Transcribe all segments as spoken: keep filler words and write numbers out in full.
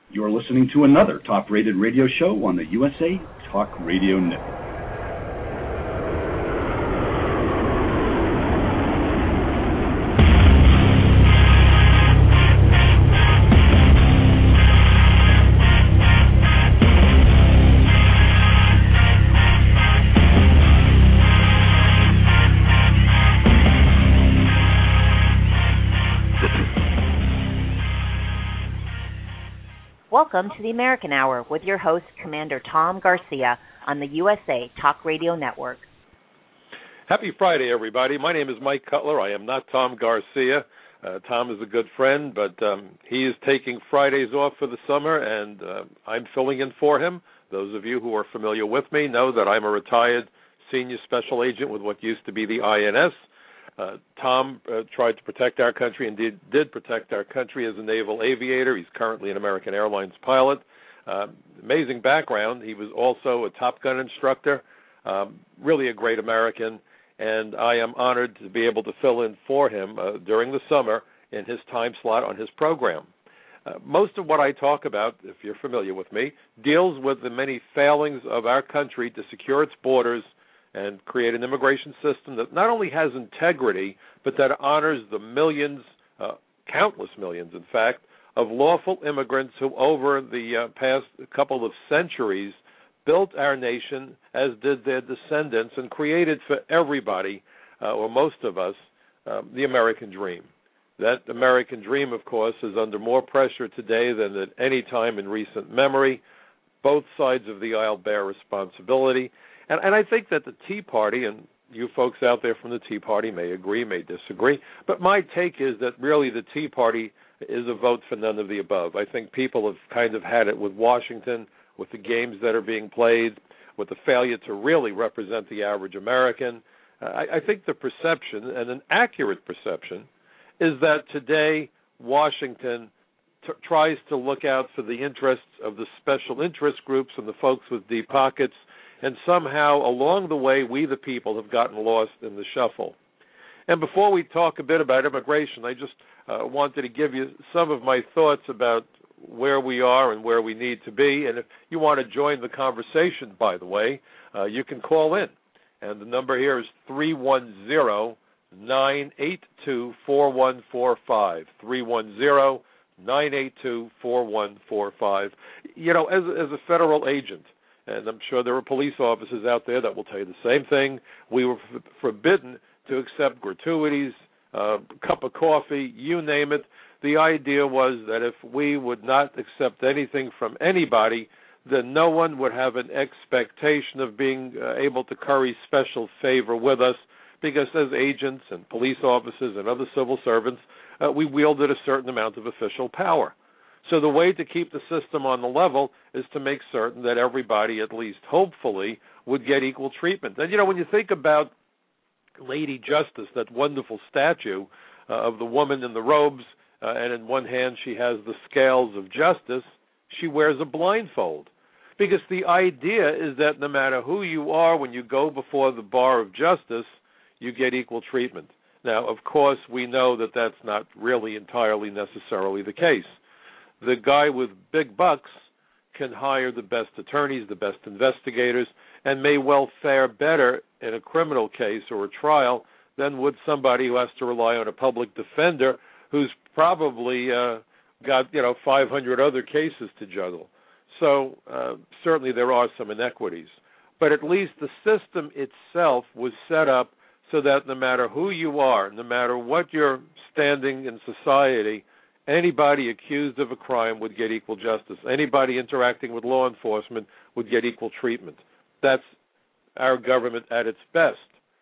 You're listening to another top-rated radio show on the U S A Talk Radio Network. Welcome to the American Hour with your host, Commander Tom Garcia, on the U S A Talk Radio Network. Happy Friday, everybody. My name is Mike Cutler. I am not Tom Garcia. Uh, Tom is a good friend, but um, he is taking Fridays off for the summer, and uh, I'm filling in for him. Those of you who are familiar with me know that I'm a retired senior special agent with what used to be the I N S. Uh, Tom uh, tried to protect our country and did, did protect our country as a naval aviator. He's currently an American Airlines pilot. Uh, amazing background. He was also a Top Gun instructor, um, really a great American, and I am honored to be able to fill in for him uh, during the summer in his time slot on his program. Uh, most of what I talk about, if you're familiar with me, deals with the many failings of our country to secure its borders and create an immigration system that not only has integrity, but that honors the millions, uh, countless millions, in fact, of lawful immigrants who over the uh, past couple of centuries built our nation, as did their descendants, and created for everybody, uh, or most of us, uh, the American dream. That American dream, of course, is under more pressure today than at any time in recent memory. Both sides of the aisle bear responsibility. And, and I think that the Tea Party, and you folks out there from the Tea Party may agree, may disagree, but my take is that really the Tea Party is a vote for none of the above. I think people have kind of had it with Washington, with the games that are being played, with the failure to really represent the average American. Uh, I, I think the perception, and an accurate perception, is that today Washington t- tries to look out for the interests of the special interest groups and the folks with deep pockets, and somehow along the way we the people have gotten lost in the shuffle. And before we talk a bit about immigration, I just uh, wanted to give you some of my thoughts about where we are and where we need to be. And if you want to join the conversation, by the way, uh, you can call in. And the number here is three one zero, nine eight two, four one four five, three one zero, nine eight two, four one four five. You know, as, as a federal agent, and I'm sure there are police officers out there that will tell you the same thing, we were f- forbidden to accept gratuities, uh, cup of coffee, you name it. The idea was that if we would not accept anything from anybody, then no one would have an expectation of being uh, able to curry special favor with us, because as agents and police officers and other civil servants, uh, we wielded a certain amount of official power. So the way to keep the system on the level is to make certain that everybody, at least hopefully, would get equal treatment. And, you know, when you think about Lady Justice, that wonderful statue uh, of the woman in the robes, uh, and in one hand she has the scales of justice, she wears a blindfold. Because the idea is that no matter who you are, when you go before the bar of justice, you get equal treatment. Now, of course, we know that that's not really entirely necessarily the case. The guy with big bucks can hire the best attorneys, the best investigators, and may well fare better in a criminal case or a trial than would somebody who has to rely on a public defender who's probably uh, got, you know, five hundred other cases to juggle. So uh, certainly there are some inequities. But at least the system itself was set up so that no matter who you are, no matter what your standing in society, anybody accused of a crime would get equal justice. Anybody interacting with law enforcement would get equal treatment. That's our government at its best.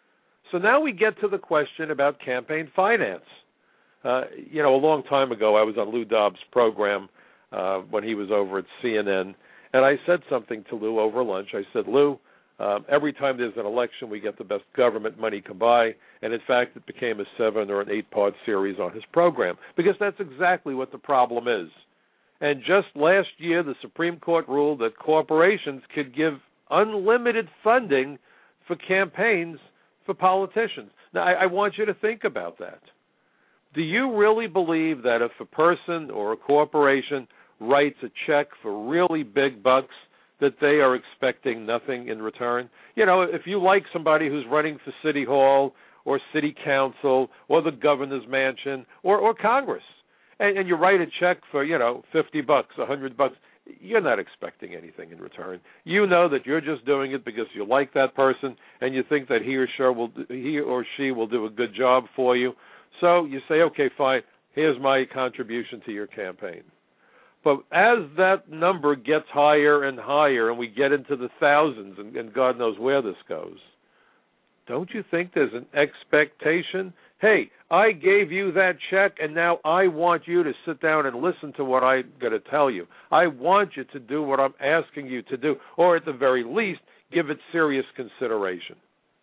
So now we get to the question about campaign finance. Uh, you know, a long time ago, I was on Lou Dobbs' program uh, when he was over at C N N, and I said something to Lou over lunch. I said, Lou, Um, every time there's an election, we get the best government money can buy, and in fact, it became a seven or an eight-part series on his program, because that's exactly what the problem is. And just last year, the Supreme Court ruled that corporations could give unlimited funding for campaigns for politicians. Now, I, I want you to think about that. Do you really believe that if a person or a corporation writes a check for really big bucks that they are expecting nothing in return? You know, if you like somebody who's running for City Hall or City Council or the governor's mansion or, or Congress, and, and you write a check for, you know, fifty bucks, a hundred bucks, you're not expecting anything in return. You know that you're just doing it because you like that person and you think that he or she will, he or she will do a good job for you. So you say, okay, fine, here's my contribution to your campaign. But as that number gets higher and higher and we get into the thousands, and, and God knows where this goes, don't you think there's an expectation? Hey, I gave you that check, and now I want you to sit down and listen to what I'm going to tell you. I want you to do what I'm asking you to do, or at the very least, give it serious consideration.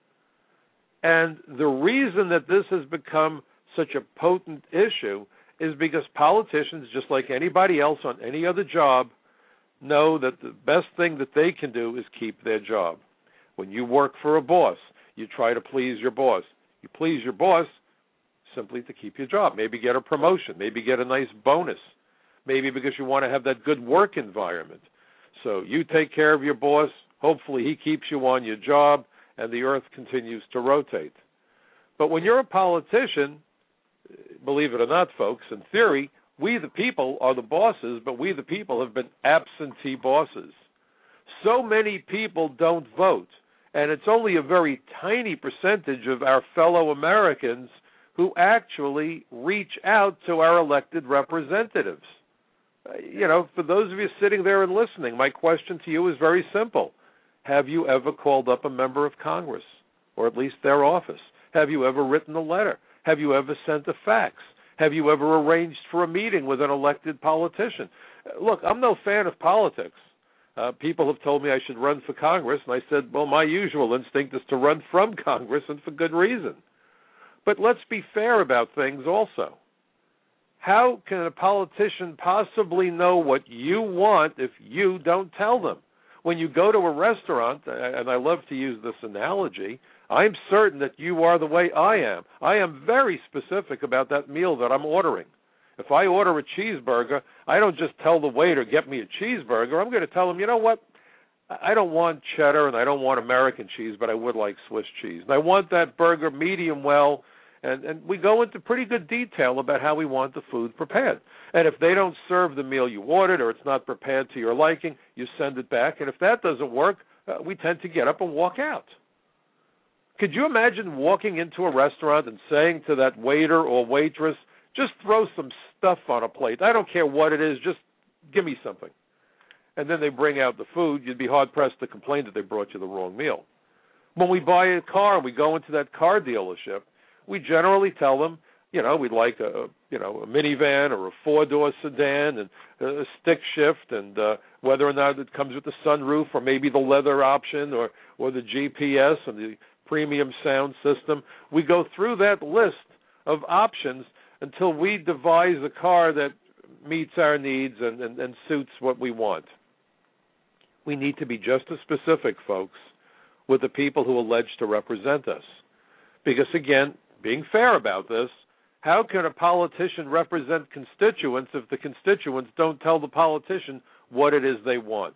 And the reason that this has become such a potent issue is because politicians, just like anybody else on any other job, know that the best thing that they can do is keep their job. When you work for a boss, you try to please your boss. You please your boss simply to keep your job, maybe get a promotion, maybe get a nice bonus, maybe because you want to have that good work environment. So you take care of your boss, hopefully he keeps you on your job, and the earth continues to rotate. But when you're a politician, believe it or not, folks, in theory, we the people are the bosses, but we the people have been absentee bosses. So many people don't vote, and it's only a very tiny percentage of our fellow Americans who actually reach out to our elected representatives. Uh, you know, for those of you sitting there and listening, my question to you is very simple. Have you ever called up a member of Congress, or at least their office? Have you ever written a letter? Have you ever sent a fax? Have you ever arranged for a meeting with an elected politician? Uh, look, I'm no fan of politics. Uh, people have told me I should run for Congress, and I said, well, my usual instinct is to run from Congress, and for good reason. But let's be fair about things also. How can a politician possibly know what you want if you don't tell them? When you go to a restaurant, and I love to use this analogy, I'm certain that you are the way I am. I am very specific about that meal that I'm ordering. If I order a cheeseburger, I don't just tell the waiter, get me a cheeseburger. I'm going to tell him, you know what? I don't want cheddar and I don't want American cheese, but I would like Swiss cheese. And I want that burger medium well, and, and we go into pretty good detail about how we want the food prepared. And if they don't serve the meal you ordered or it's not prepared to your liking, you send it back. And if that doesn't work, uh, we tend to get up and walk out. Could you imagine walking into a restaurant and saying to that waiter or waitress, just throw some stuff on a plate. I don't care what it is, just give me something. And then they bring out the food. You'd be hard-pressed to complain that they brought you the wrong meal. When we buy a car and we go into that car dealership, we generally tell them, you know, we'd like a, you know, a minivan or a four-door sedan and a stick shift, and uh, whether or not it comes with the sunroof or maybe the leather option or, or the G P S and the premium sound system. We go through that list of options until we devise a car that meets our needs and, and, and suits what we want. We need to be just as specific, folks, with the people who allege to represent us. Because, again, being fair about this, how can a politician represent constituents if the constituents don't tell the politician what it is they want?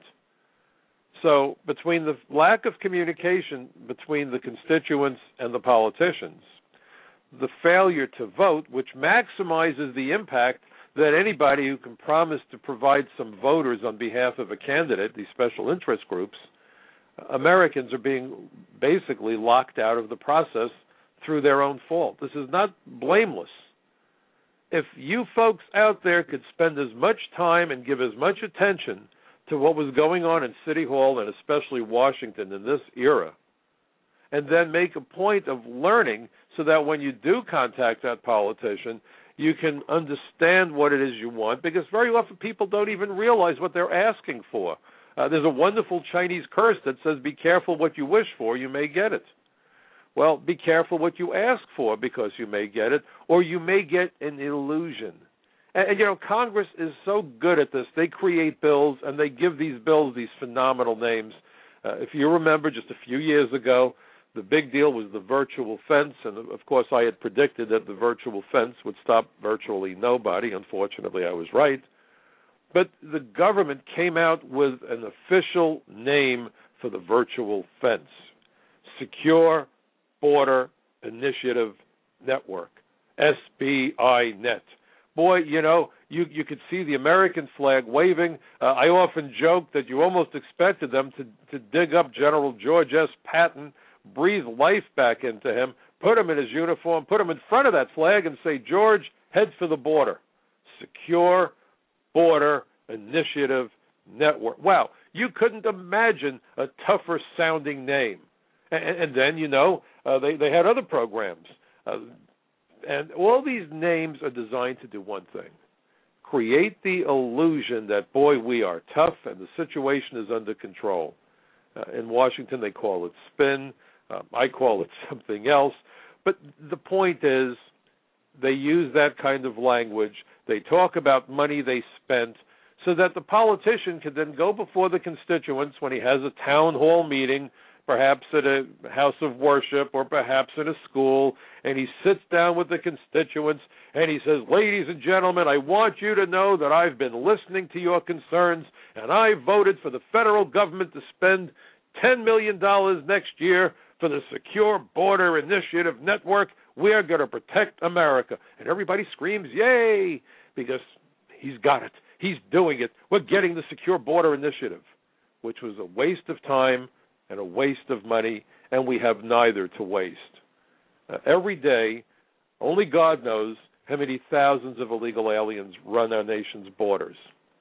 So between the lack of communication between the constituents and the politicians, the failure to vote, which maximizes the impact that anybody who can promise to provide some voters on behalf of a candidate, these special interest groups, Americans are being basically locked out of the process through their own fault. This is not blameless. If you folks out there could spend as much time and give as much attention to what was going on in City Hall and especially Washington in this era, and then make a point of learning so that when you do contact that politician, you can understand what it is you want, because very often people don't even realize what they're asking for. Uh, there's a wonderful Chinese curse that says, be careful what you wish for, you may get it. Well, be careful what you ask for, because you may get it, or you may get an illusion. And, and, you know, Congress is so good at this. They create bills, and they give these bills these phenomenal names. Uh, if you remember, just a few years ago, the big deal was the virtual fence, and, of course, I had predicted that the virtual fence would stop virtually nobody. Unfortunately, I was right. But the government came out with an official name for the virtual fence: Secure Border Initiative Network, S B I net. Boy, you know, you you could see the American flag waving. Uh, I often joke that you almost expected them to, to dig up General George S. Patton, breathe life back into him, put him in his uniform, put him in front of that flag and say, George, head for the border. Secure Border Initiative Network. Wow, you couldn't imagine a tougher sounding name. And, and then, you know, uh, they, they had other programs. Uh, and all these names are designed to do one thing: create the illusion that, boy, we are tough and the situation is under control. Uh, in Washington, they call it spin. Um, I call it something else. But the point is, they use that kind of language. They talk about money they spent so that the politician can then go before the constituents when he has a town hall meeting, perhaps at a house of worship or perhaps in a school, and he sits down with the constituents and he says, ladies and gentlemen, I want you to know that I've been listening to your concerns and I voted for the federal government to spend ten million dollars next year for the Secure Border Initiative Network. We are going to protect America. And everybody screams, yay, because he's got it. He's doing it. We're getting the Secure Border Initiative, which was a waste of time and a waste of money, and we have neither to waste. Uh, every day, only God knows how many thousands of illegal aliens run our nation's borders.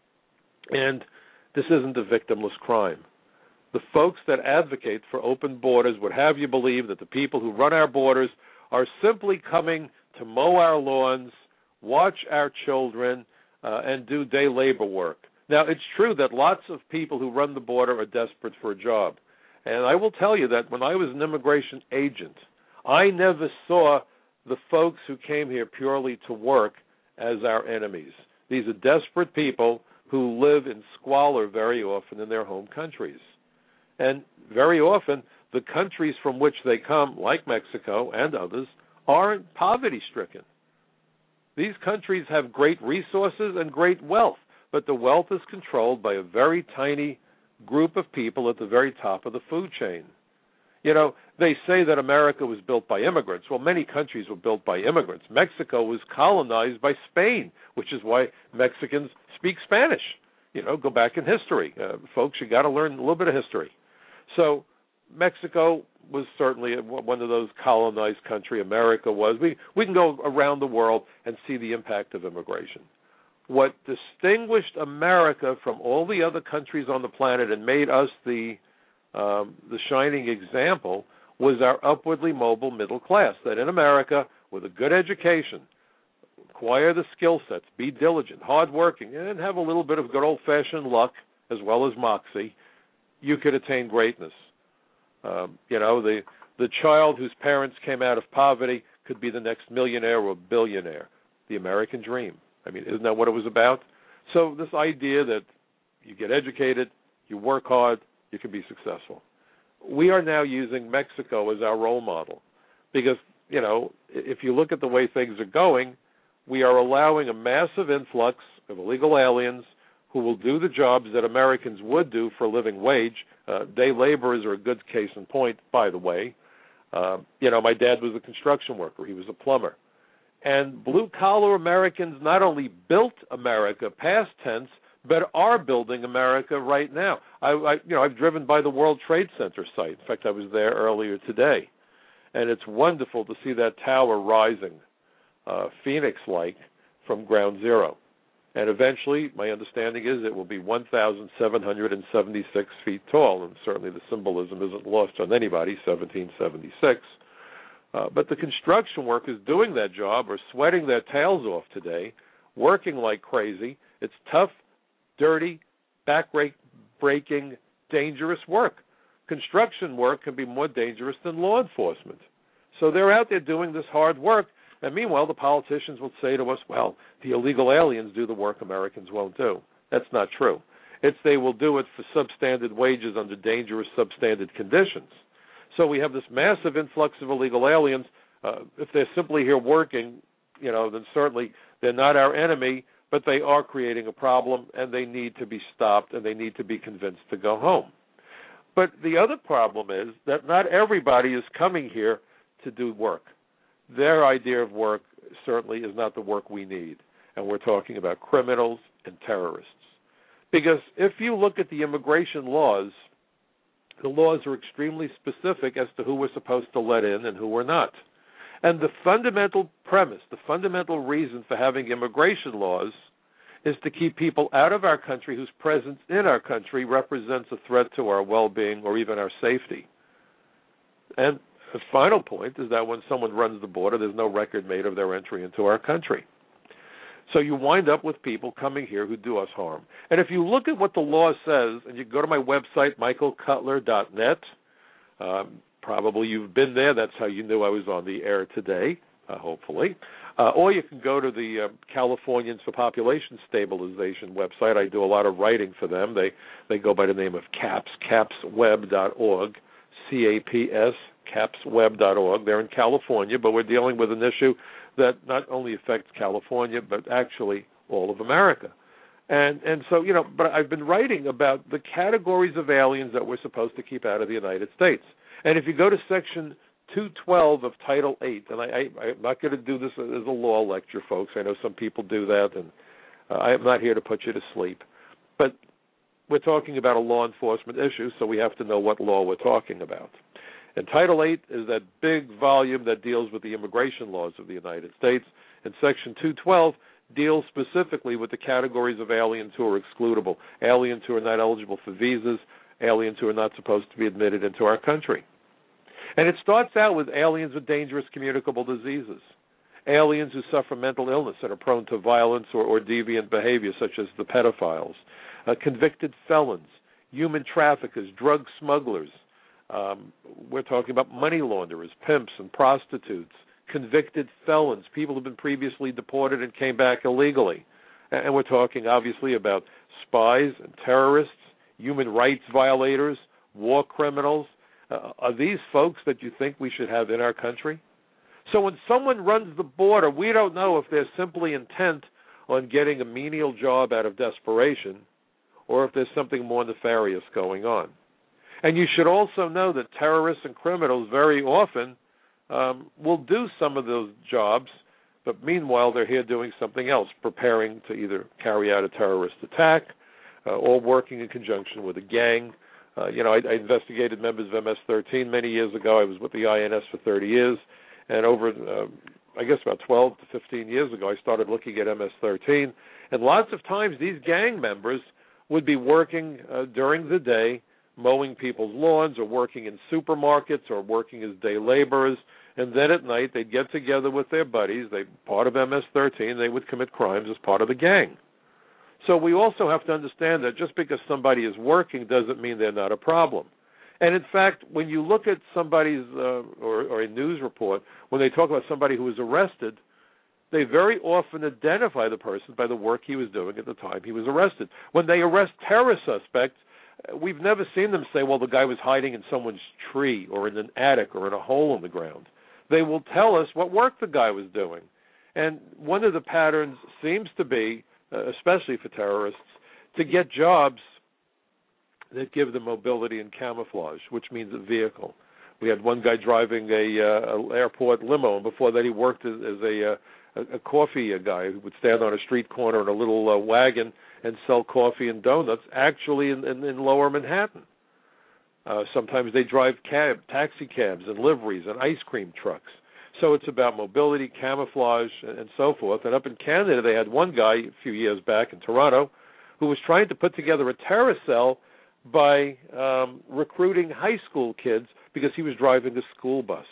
And this isn't a victimless crime. The folks that advocate for open borders would have you believe that the people who run our borders are simply coming to mow our lawns, watch our children, uh, and do day labor work. Now, it's true that lots of people who run the border are desperate for a job. And I will tell you that when I was an immigration agent, I never saw the folks who came here purely to work as our enemies. These are desperate people who live in squalor very often in their home countries. And very often, the countries from which they come, like Mexico and others, aren't poverty-stricken. These countries have great resources and great wealth, but the wealth is controlled by a very tiny group of people at the very top of the food chain. You know, they say that America was built by immigrants. Well, many countries were built by immigrants. Mexico was colonized by Spain, which is why Mexicans speak Spanish. You know, go back in history. Uh, folks, you got to learn a little bit of history. So Mexico was certainly one of those colonized countries. America was. We, we can go around the world and see the impact of immigration. What distinguished America from all the other countries on the planet and made us the um, the shining example was our upwardly mobile middle class, that in America, with a good education, acquire the skill sets, be diligent, hardworking, and have a little bit of good old-fashioned luck as well as moxie, you could attain greatness. Um, you know, the the child whose parents came out of poverty could be the next millionaire or billionaire. The American dream. I mean, isn't that what it was about? So this idea that you get educated, you work hard, you can be successful. We are now using Mexico as our role model because, you know, if you look at the way things are going, we are allowing a massive influx of illegal aliens who will do the jobs that Americans would do for a living wage. Uh, day laborers are a good case in point, by the way. Uh, you know, my dad was a construction worker. He was a plumber. And blue-collar Americans not only built America, past tense, but are building America right now. I, I, you know, I've driven by the World Trade Center site. In fact, I was there earlier today. And it's wonderful to see that tower rising, uh, Phoenix-like, from ground zero. And eventually, my understanding is it will be one thousand seven hundred seventy-six feet tall, and certainly the symbolism isn't lost on anybody, seventeen seventy-six. Uh, but the construction workers doing that job are sweating their tails off today, working like crazy. It's tough, dirty, back-breaking, dangerous work. Construction work can be more dangerous than law enforcement. So they're out there doing this hard work, and meanwhile the politicians will say to us, well, the illegal aliens do the work Americans won't do. That's not true. It's they will do it for substandard wages under dangerous substandard conditions. So we have this massive influx of illegal aliens. Uh, if they're simply here working, you know, then certainly they're not our enemy, but they are creating a problem, and they need to be stopped, and they need to be convinced to go home. But the other problem is that not everybody is coming here to do work. Their idea of work certainly is not the work we need, and we're talking about criminals and terrorists. Because if you look at the immigration laws, the laws are extremely specific as to who we're supposed to let in and who we're not. And the fundamental premise, the fundamental reason for having immigration laws is to keep people out of our country whose presence in our country represents a threat to our well-being or even our safety. And the final point is that when someone runs the border, there's no record made of their entry into our country. So you wind up with people coming here who do us harm. And if you look at what the law says, and you go to my website, michael cutler dot net, um, probably you've been there. That's how you knew I was on the air today, uh, hopefully. Uh, or you can go to the uh, Californians for Population Stabilization website. I do a lot of writing for them. They they go by the name of CAPS, caps web dot org, C A P S, caps web dot org. They're in California, but we're dealing with an issue that not only affects California, but actually all of America. And and so, you know, but I've been writing about the categories of aliens that we're supposed to keep out of the United States. And if you go to Section two twelve of Title eight, and I, I, I'm not going to do this as a law lecture, folks. I know some people do that, and uh, I am not here to put you to sleep. But we're talking about a law enforcement issue, so we have to know what law we're talking about. And Title eight is that big volume that deals with the immigration laws of the United States. And Section two twelve deals specifically with the categories of aliens who are excludable, aliens who are not eligible for visas, aliens who are not supposed to be admitted into our country. And it starts out with aliens with dangerous communicable diseases, aliens who suffer mental illness and are prone to violence or, or deviant behavior, such as the pedophiles, uh, convicted felons, human traffickers, drug smugglers. Um, we're talking about money launderers, pimps and prostitutes, convicted felons, people who've been previously deported and came back illegally. And we're talking, obviously, about spies and terrorists, human rights violators, war criminals. Uh, are these folks that you think we should have in our country? So when someone runs the border, we don't know if they're simply intent on getting a menial job out of desperation or if there's something more nefarious going on. And you should also know that terrorists and criminals very often um, will do some of those jobs, but meanwhile they're here doing something else, preparing to either carry out a terrorist attack uh, or working in conjunction with a gang. Uh, you know, I, I investigated members of M S thirteen many years ago. I was with the I N S for thirty years, and over, uh, I guess about twelve to fifteen years ago, I started looking at M S thirteen, and lots of times these gang members would be working uh, during the day, mowing people's lawns or working in supermarkets or working as day laborers, and then at night they'd get together with their buddies. They part of M S thirteen, they would commit crimes as part of the gang. So we also have to understand that just because somebody is working doesn't mean they're not a problem. And in fact, when you look at somebody's, uh, or, or a news report, when they talk about somebody who was arrested, they very often identify the person by the work he was doing at the time he was arrested. When they arrest terror suspects, we've never seen them say, well, the guy was hiding in someone's tree or in an attic or in a hole in the ground. They will tell us what work the guy was doing. And one of the patterns seems to be, uh, especially for terrorists, to get jobs that give them mobility and camouflage, which means a vehicle. We had one guy driving a, uh, a airport limo, and before that he worked as, as a, uh, a coffee a guy who would stand on a street corner in a little uh, wagon and sell coffee and donuts, actually in, in, in lower Manhattan. Uh, sometimes they drive cab, taxi cabs and liveries and ice cream trucks. So it's about mobility, camouflage, and, and so forth. And up in Canada, they had one guy a few years back in Toronto who was trying to put together a terror cell by um, recruiting high school kids because he was driving a school bus.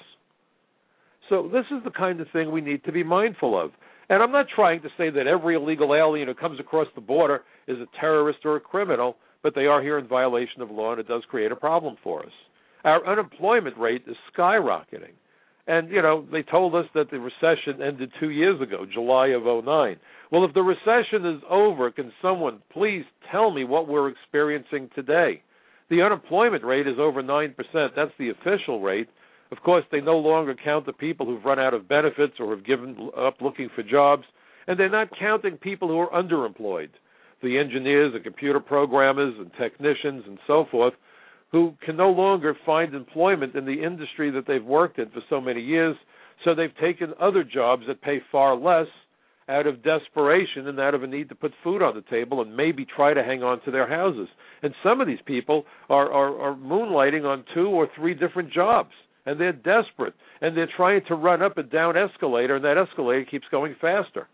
So this is the kind of thing we need to be mindful of. And I'm not trying to say that every illegal alien who comes across the border is a terrorist or a criminal, but they are here in violation of law, and it does create a problem for us. Our unemployment rate is skyrocketing. And, you know, they told us that the recession ended two years ago, July of oh nine. Well, if the recession is over, can someone please tell me what we're experiencing today? The unemployment rate is over nine percent. That's the official rate. Of course, they no longer count the people who've run out of benefits or have given up looking for jobs. And they're not counting people who are underemployed, the engineers, the computer programmers and technicians and so forth, who can no longer find employment in the industry that they've worked in for so many years, so they've taken other jobs that pay far less out of desperation and out of a need to put food on the table and maybe try to hang on to their houses. And some of these people are, are, are moonlighting on two or three different jobs, and they're desperate, and they're trying to run up a down escalator, and that escalator keeps going faster.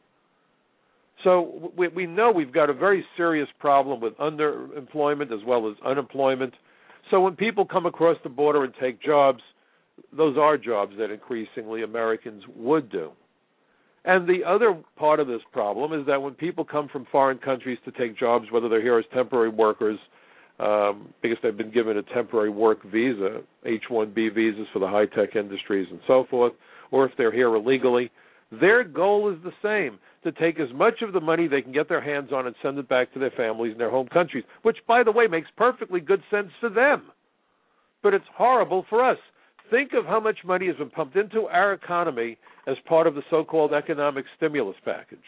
So we, we know we've got a very serious problem with underemployment as well as unemployment. So when people come across the border and take jobs, those are jobs that increasingly Americans would do. And the other part of this problem is that when people come from foreign countries to take jobs, whether they're here as temporary workers, um, because they've been given a temporary work visa, H one B visas for the high-tech industries and so forth, or if they're here illegally, their goal is the same, to take as much of the money they can get their hands on and send it back to their families in their home countries, which, by the way, makes perfectly good sense for them. But it's horrible for us. Think of how much money has been pumped into our economy as part of the so-called economic stimulus package.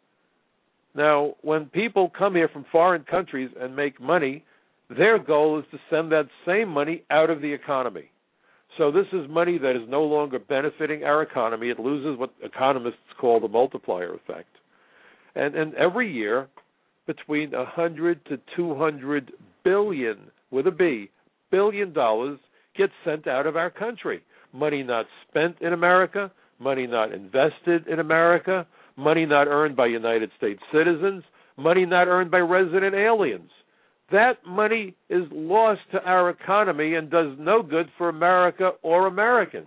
Now, when people come here from foreign countries and make money, their goal is to send that same money out of the economy. So this is money that is no longer benefiting our economy. It loses what economists call the multiplier effect. And, and every year, between one hundred to two hundred billion, with a B, billion dollars gets sent out of our country. Money not spent in America, money not invested in America, money not earned by United States citizens, money not earned by resident aliens. That money is lost to our economy and does no good for America or Americans.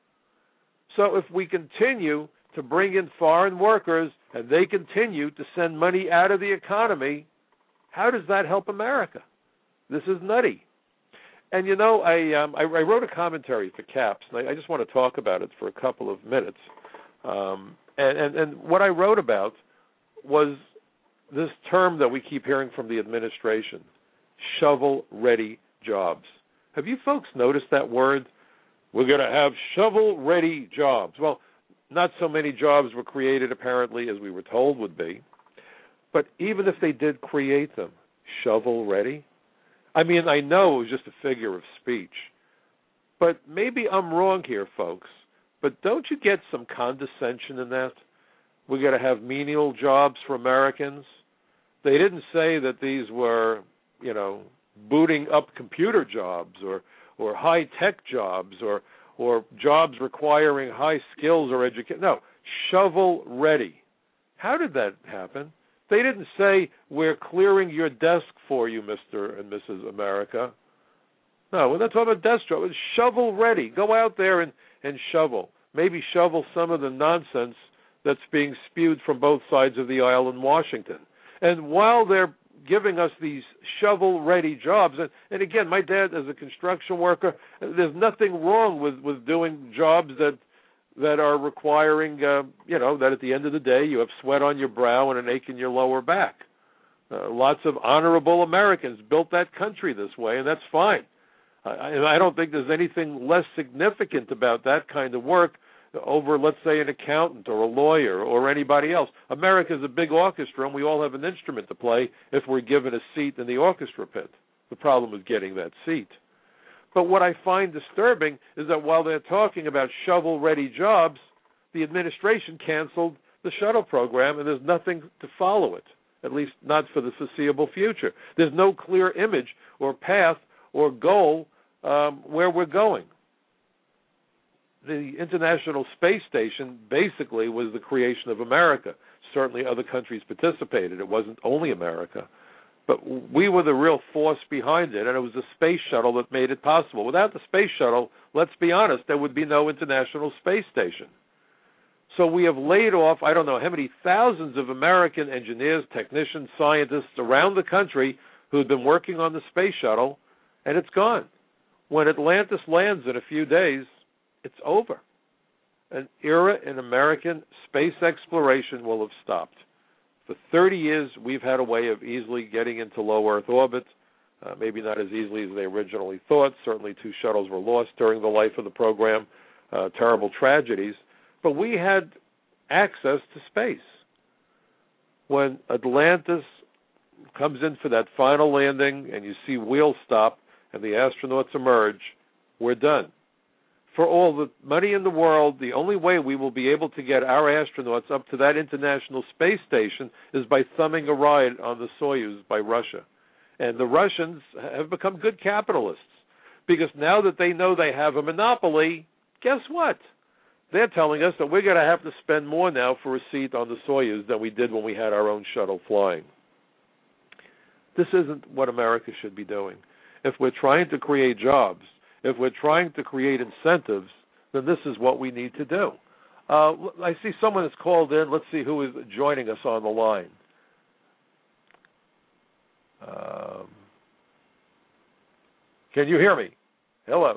So if we continue to bring in foreign workers and they continue to send money out of the economy, how does that help America? This is nutty. And, you know, I um, I, I wrote a commentary for CAPS, and I, I just want to talk about it for a couple of minutes. Um, and, and, and what I wrote about was this term that we keep hearing from the administration, shovel-ready jobs. Have you folks noticed that word? We're going to have shovel-ready jobs. Well, not so many jobs were created, apparently, as we were told would be. But even if they did create them, shovel-ready? I mean, I know it was just a figure of speech. But maybe I'm wrong here, folks. But don't you get some condescension in that? We're going to have menial jobs for Americans. They didn't say that these were, you know, booting up computer jobs or, or high-tech jobs or, or jobs requiring high skills or education. No, shovel-ready. How did that happen? They didn't say, we're clearing your desk for you, Mister and Missus America. No, we're not talking about desk jobs. It's shovel-ready. Go out there and, and shovel. Maybe shovel some of the nonsense that's being spewed from both sides of the aisle in Washington. And while they're giving us these shovel-ready jobs, and, and again, my dad as a construction worker, there's nothing wrong with, with doing jobs that that are requiring, uh, you know, that at the end of the day you have sweat on your brow and an ache in your lower back. Uh, lots of honorable Americans built that country this way, and that's fine. I, I don't think there's anything less significant about that kind of work over, let's say, an accountant or a lawyer or anybody else. America's a big orchestra, and we all have an instrument to play if we're given a seat in the orchestra pit. The problem is getting that seat. But what I find disturbing is that while they're talking about shovel-ready jobs, the administration canceled the shuttle program, and there's nothing to follow it, at least not for the foreseeable future. There's no clear image or path or goal um, where we're going. The International Space Station basically was the creation of America. Certainly other countries participated. It wasn't only America. But we were the real force behind it, and it was the space shuttle that made it possible. Without the space shuttle, let's be honest, there would be no International Space Station. So we have laid off, I don't know how many thousands of American engineers, technicians, scientists around the country who had been working on the space shuttle, and it's gone. When Atlantis lands in a few days, it's over. An era in American space exploration will have stopped. For thirty years, we've had a way of easily getting into low Earth orbit, uh, maybe not as easily as they originally thought. Certainly two shuttles were lost during the life of the program, uh, terrible tragedies. But we had access to space. when Atlantis comes in for that final landing and you see wheels stop and the astronauts emerge, we're done. For all the money in the world, the only way we will be able to get our astronauts up to that International Space Station is by thumbing a ride on the Soyuz by Russia. And the Russians have become good capitalists because now that they know they have a monopoly, guess what? They're telling us that we're going to have to spend more now for a seat on the Soyuz than we did when we had our own shuttle flying. This isn't what America should be doing. If we're trying to create jobs, if we're trying to create incentives, then this is what we need to do. Uh, I see someone has called in. Let's see who is joining us on the line. Um, can you hear me? Hello.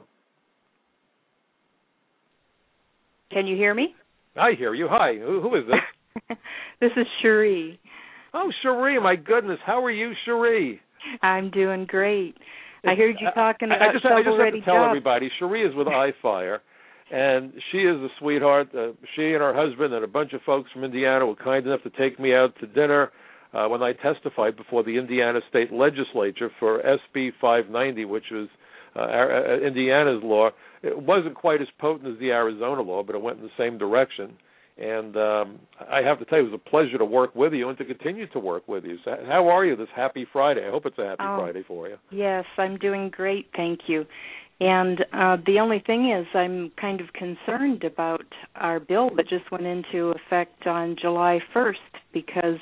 Can you hear me? I hear you. Hi. Who, who is this? This is Cherie. Oh, Cherie, my goodness. How are you, Cherie? I'm doing great. I heard you talking about I just, I just have shovel-ready to tell jobs. everybody, Cherie is with iFire, and she is a sweetheart. Uh, she and her husband and a bunch of folks from Indiana were kind enough to take me out to dinner uh, when I testified before the Indiana State Legislature for S B five ninety, which was uh, our, uh, Indiana's law. It wasn't quite as potent as the Arizona law, but it went in the same direction. And um, I have to tell you, it was a pleasure to work with you and to continue to work with you. So how are you this happy Friday? I hope it's a happy oh, Friday for you. Yes, I'm doing great, thank you. And uh, the only thing is I'm kind of concerned about our bill that just went into effect on July first because,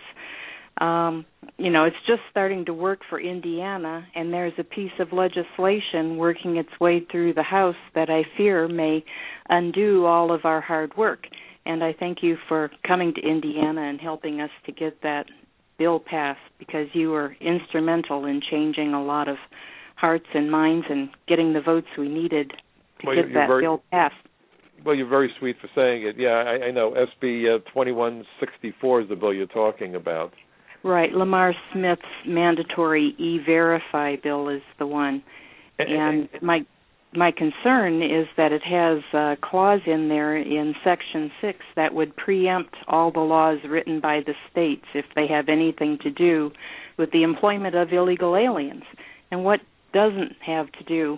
um, you know, it's just starting to work for Indiana, and there's a piece of legislation working its way through the House that I fear may undo all of our hard work. And I thank you for coming to Indiana and helping us to get that bill passed because you were instrumental in changing a lot of hearts and minds and getting the votes we needed to well, get that very, bill passed. Well, you're very sweet for saying it. Yeah, I, I know. S B uh, twenty-one sixty-four is the bill you're talking about. Right. Lamar Smith's mandatory E-Verify bill is the one. And my My concern is that it has a clause in there in Section six that would preempt all the laws written by the states if they have anything to do with the employment of illegal aliens. And what doesn't have to do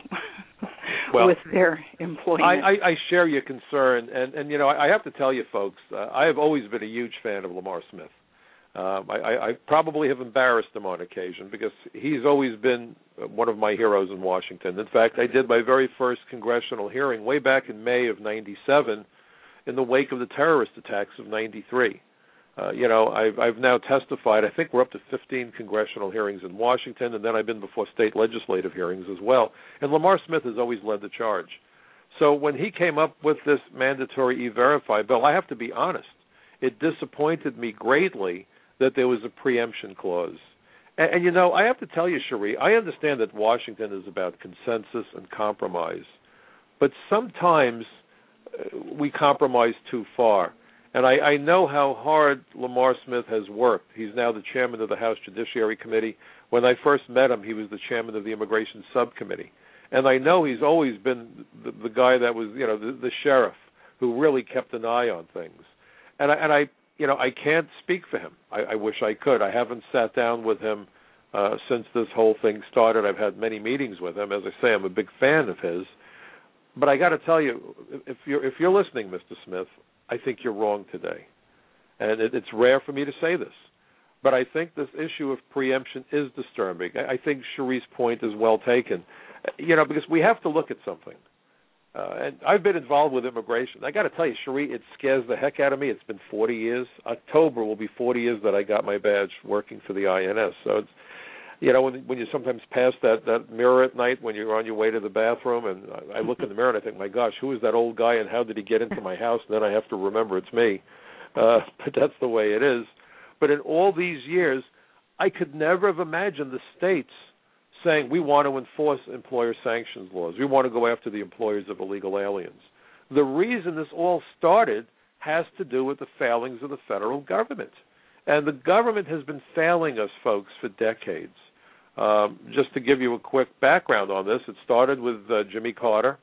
well, with their employment? I, I, I share your concern. And, and you know, I, I have to tell you, folks, uh, I have always been a huge fan of Lamar Smith. Um, I, I probably have embarrassed him on occasion because he's always been one of my heroes in Washington. In fact, I did my very first congressional hearing way back in May of ninety-seven in the wake of the terrorist attacks of ninety-three. Uh, you know, I've, I've now testified, I think we're up to fifteen congressional hearings in Washington, and then I've been before state legislative hearings as well. And Lamar Smith has always led the charge. So when he came up with this mandatory E-Verify bill, I have to be honest, it disappointed me greatly that there was a preemption clause. And, and, you know, I have to tell you, Cherie, I understand that Washington is about consensus and compromise, but sometimes uh, we compromise too far. And I, I know how hard Lamar Smith has worked. He's now the chairman of the House Judiciary Committee. When I first met him, he was the chairman of the Immigration Subcommittee. And I know he's always been the, the guy that was, you know, the, the sheriff who really kept an eye on things. And I, and I You know, I can't speak for him. I, I wish I could. I haven't sat down with him uh, since this whole thing started. I've had many meetings with him. As I say, I'm a big fan of his. But I got to tell you, if you're if you're listening, Mister Smith, I think you're wrong today. And it, it's rare for me to say this, but I think this issue of preemption is disturbing. I, I think Cherie's point is well taken. You know, because we have to look at something. Uh, and I've been involved with immigration. I got to tell you, Cherie, it scares the heck out of me. It's been forty years. October will be forty years that I got my badge working for the I N S. So, it's, you know, when when you sometimes pass that, that mirror at night when you're on your way to the bathroom, and I, I look in the mirror and I think, my gosh, who is that old guy and how did he get into my house? And then I have to remember it's me. Uh, but that's the way it is. But in all these years, I could never have imagined the states saying we want to enforce employer sanctions laws. We want to go after the employers of illegal aliens. The reason this all started has to do with the failings of the federal government. And the government has been failing us, folks, for decades. Um, just to give you a quick background on this, it started with uh, Jimmy Carter,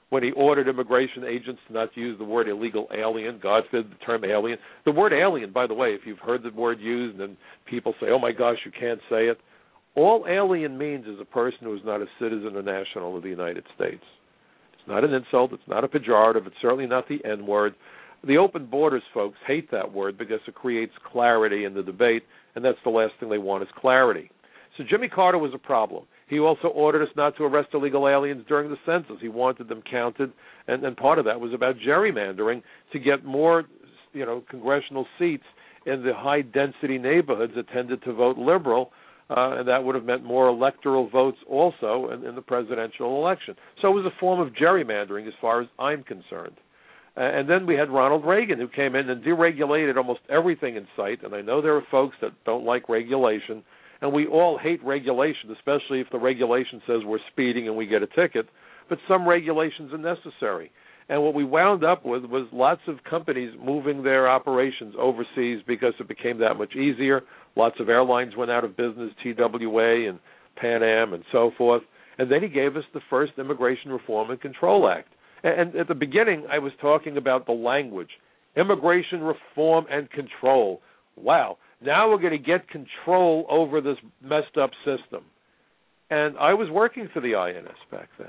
when he ordered immigration agents not to use the word illegal alien. God forbid the term alien. The word alien, by the way, if you've heard the word used and people say, oh, my gosh, you can't say it, all alien means is a person who is not a citizen or national of the United States. It's not an insult. It's not a pejorative. It's certainly not the N-word. The open borders folks hate that word because it creates clarity in the debate, and that's the last thing they want is clarity. So Jimmy Carter was a problem. He also ordered us not to arrest illegal aliens during the census. He wanted them counted, and, and part of that was about gerrymandering to get more, you know, congressional seats in the high-density neighborhoods that tended to vote liberal, uh, and that would have meant more electoral votes also in, in the presidential election. So it was a form of gerrymandering as far as I'm concerned. Uh, and then we had Ronald Reagan, who came in and deregulated almost everything in sight, and I know there are folks that don't like regulation, and we all hate regulation, especially if the regulation says we're speeding and we get a ticket. But some regulations are necessary. And what we wound up with was lots of companies moving their operations overseas because it became that much easier. Lots of airlines went out of business, T W A and Pan Am and so forth. And then he gave us the first Immigration Reform and Control Act. And at the beginning, I was talking about the language, Immigration Reform and Control. Wow. Now we're going to get control over this messed up system. And I was working for the I N S back then.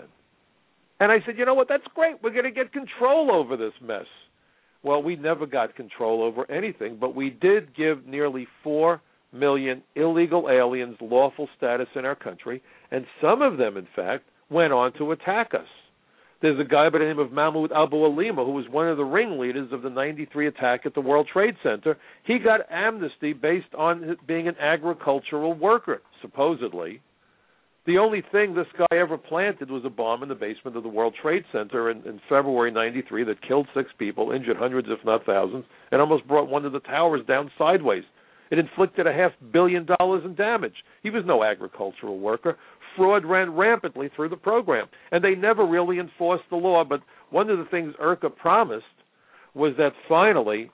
And I said, you know what, that's great. We're going to get control over this mess. Well, we never got control over anything, but we did give nearly four million illegal aliens lawful status in our country, and some of them, in fact, went on to attack us. There's a guy by the name of Mahmoud Abu Alima, who was one of the ringleaders of the ninety-three attack at the World Trade Center. He got amnesty based on being an agricultural worker, supposedly. The only thing this guy ever planted was a bomb in the basement of the World Trade Center in, in February ninety-three that killed six people, injured hundreds if not thousands, and almost brought one of the towers down sideways. It inflicted a half billion dollars in damage. He was no agricultural worker. Fraud ran rampantly through the program, and they never really enforced the law. But one of the things IRCA promised was that finally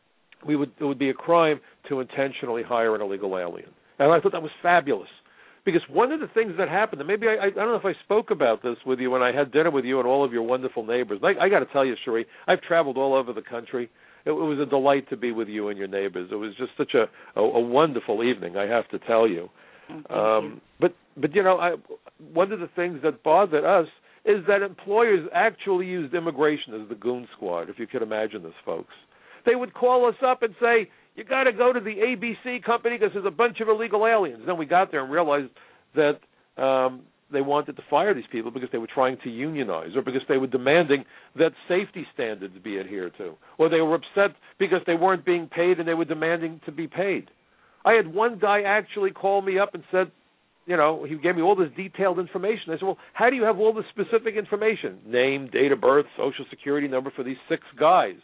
we would, it would be a crime to intentionally hire an illegal alien. And I thought that was fabulous, because one of the things that happened, and maybe I, I don't know if I spoke about this with you when I had dinner with you and all of your wonderful neighbors. I, I got to tell you, Cherie, I've traveled all over the country. It, it was a delight to be with you and your neighbors. It was just such a, a, a wonderful evening, I have to tell you. Oh, um, but, but, you know, I, one of the things that bothered us is that employers actually used immigration as the goon squad, if you could imagine this, folks. They would call us up and say, you got to go to the A B C company because there's a bunch of illegal aliens. Then we got there and realized that um, they wanted to fire these people because they were trying to unionize, or because they were demanding that safety standards be adhered to, or they were upset because they weren't being paid and they were demanding to be paid. I had one guy actually call me up and said, you know, he gave me all this detailed information. I said, well, how do you have all this specific information? Name, date of birth, social security number for these six guys.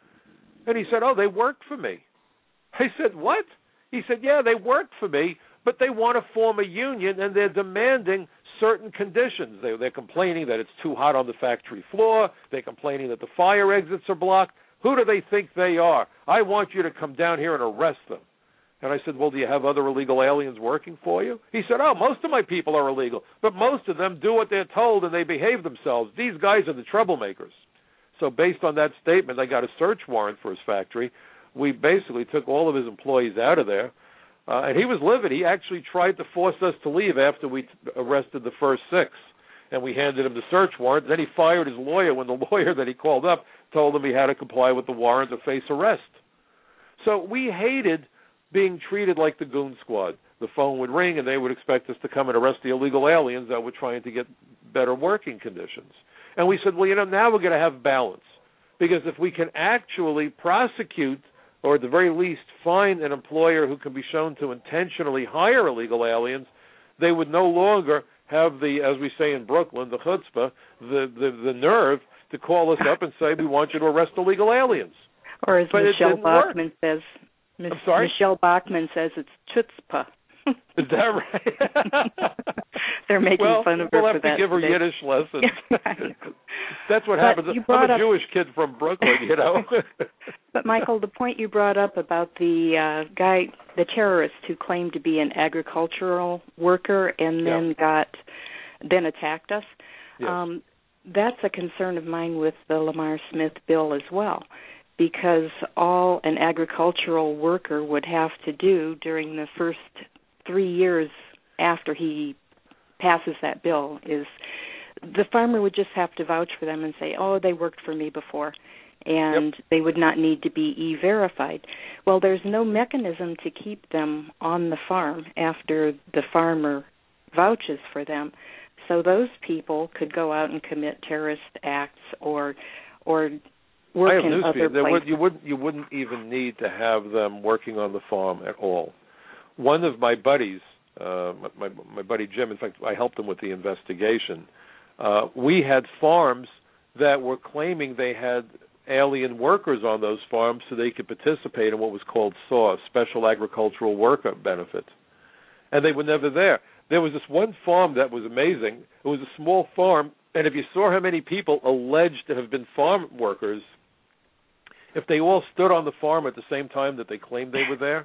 And he said, oh, they worked for me. I said, what? He said, yeah, they worked for me, but they want to form a union, and they're demanding certain conditions. They, they're complaining that it's too hot on the factory floor. They're complaining that the fire exits are blocked. Who do they think they are? I want you to come down here and arrest them. And I said, well, do you have other illegal aliens working for you? He said, oh, most of my people are illegal, but most of them do what they're told and they behave themselves. These guys are the troublemakers. So based on that statement, I got a search warrant for his factory. We basically took all of his employees out of there, uh, and he was livid. He actually tried to force us to leave after we t- arrested the first six, and we handed him the search warrant. Then he fired his lawyer when the lawyer that he called up told him he had to comply with the warrant or face arrest. So we hated being treated like the goon squad. The phone would ring, and they would expect us to come and arrest the illegal aliens that were trying to get better working conditions. And we said, well, you know, now we're going to have balance, because if we can actually prosecute, or at the very least find an employer who can be shown to intentionally hire illegal aliens, they would no longer have the, as we say in Brooklyn, the chutzpah, the, the, the nerve to call us up and say, we want you to arrest illegal aliens. Or as but Michelle Bachmann says, Miss, I'm sorry? Michelle Bachmann says it's chutzpah. Is that right? They're making well, fun of her we'll for that. We'll have to give her today. Yiddish lessons. That's what but happens. I'm a up, Jewish kid from Brooklyn, you know. But, Michael, the point you brought up about the uh, guy, the terrorist who claimed to be an agricultural worker and then yeah. got, then attacked us, yes. um, that's a concern of mine with the Lamar Smith bill as well, because all an agricultural worker would have to do during the first three years after he passes that bill is the farmer would just have to vouch for them and say, oh, they worked for me before, and yep. they would not need to be e-verified. Well, there's no mechanism to keep them on the farm after the farmer vouches for them. So those people could go out and commit terrorist acts or or work I have in news other for you. There places. would, you wouldn't you wouldn't even need to have them working on the farm at all. One of my buddies, uh, my my buddy Jim, in fact, I helped him with the investigation. Uh, we had farms that were claiming they had alien workers on those farms so they could participate in what was called S A W, Special Agricultural Worker Benefit, and they were never there. There was this one farm that was amazing. It was a small farm, and if you saw how many people alleged to have been farm workers, if they all stood on the farm at the same time that they claimed they were there,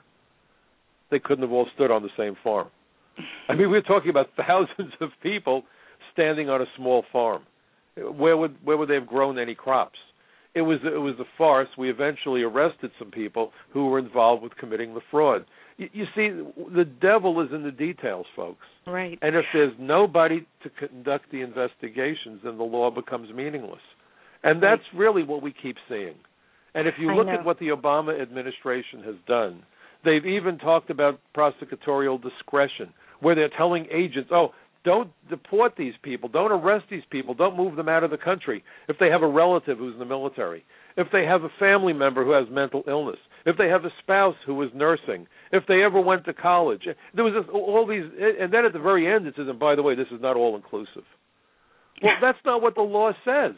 they couldn't have all stood on the same farm. I mean, we're talking about thousands of people standing on a small farm. Where would where would they have grown any crops? It was it was a farce. We eventually arrested some people who were involved with committing the fraud. You, you see, the devil is in the details, folks. Right. And if there's nobody to conduct the investigations, then the law becomes meaningless. And that's right. really what we keep seeing. And if you look at what the Obama administration has done, they've even talked about prosecutorial discretion, where they're telling agents, oh, don't deport these people, don't arrest these people, don't move them out of the country if they have a relative who's in the military, if they have a family member who has mental illness, if they have a spouse who is nursing, if they ever went to college. There was this, all these, and then at the very end it says, and by the way, this is not all inclusive. Well, that's not what the law says.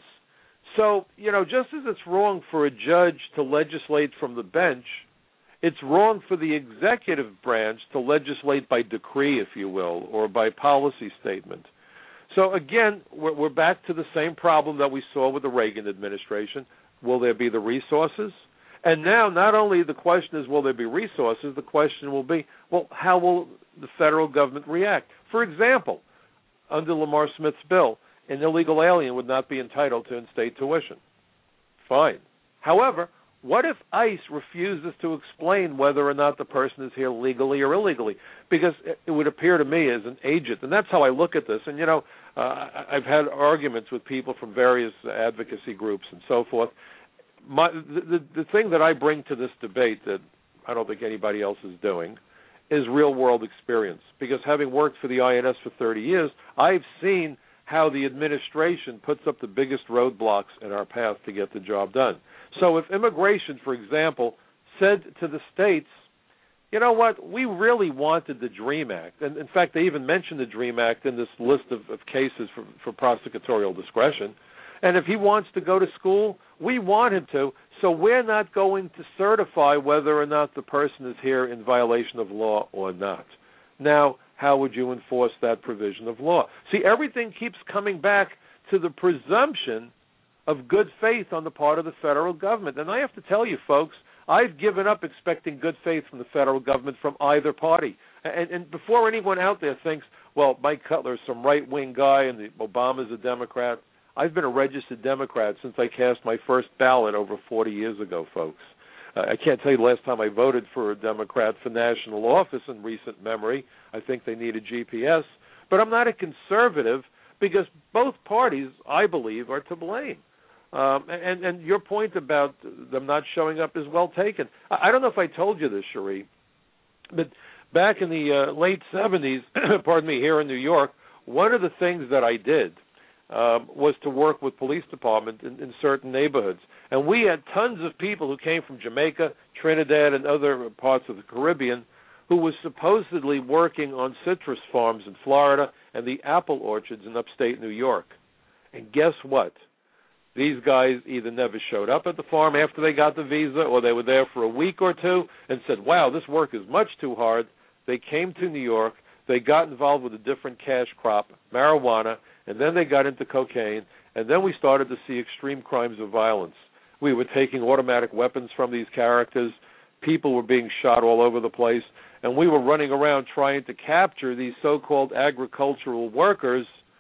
So, you know, just as it's wrong for a judge to legislate from the bench, it's wrong for the executive branch to legislate by decree, if you will, or by policy statement. So, again, we're, we're back to the same problem that we saw with the Reagan administration. Will there be the resources? And now not only the question is will there be resources, the question will be, well, how will the federal government react? For example, under Lamar Smith's bill, an illegal alien would not be entitled to in-state tuition. Fine. However, what if ICE refuses to explain whether or not the person is here legally or illegally? Because it would appear to me as an agent, and that's how I look at this. And, you know, uh, I've had arguments with people from various advocacy groups and so forth. My, the, the, the thing that I bring to this debate that I don't think anybody else is doing is real-world experience. Because having worked for the I N S for thirty years, I've seen how the administration puts up the biggest roadblocks in our path to get the job done. So if immigration, for example, said to the states, you know what, we really wanted the DREAM Act, and in fact they even mentioned the DREAM Act in this list of, of cases for, for prosecutorial discretion, and if he wants to go to school, we want him to, so we're not going to certify whether or not the person is here in violation of law or not. Now, how would you enforce that provision of law? See, everything keeps coming back to the presumption of good faith on the part of the federal government. And I have to tell you, folks, I've given up expecting good faith from the federal government from either party. And, and before anyone out there thinks, well, Mike Cutler is some right-wing guy and the Obama's a Democrat, I've been a registered Democrat since I cast my first ballot over forty years ago, folks. Uh, I can't tell you the last time I voted for a Democrat for national office in recent memory. I think they need a G P S. But I'm not a conservative because both parties, I believe, are to blame. Um, and, and your point about them not showing up is well taken. I, I don't know if I told you this, Cherie, but back in the uh, late seventies, pardon me, here in New York, one of the things that I did Um, was to work with police departments in, in certain neighborhoods. And we had tons of people who came from Jamaica, Trinidad, and other parts of the Caribbean who was supposedly working on citrus farms in Florida and the apple orchards in upstate New York. And guess what? These guys either never showed up at the farm after they got the visa, or they were there for a week or two and said, wow, this work is much too hard. They came to New York. They got involved with a different cash crop, marijuana, and then they got into cocaine, and then we started to see extreme crimes of violence. We were taking automatic weapons from these characters. People were being shot all over the place, and we were running around trying to capture these so-called agricultural workers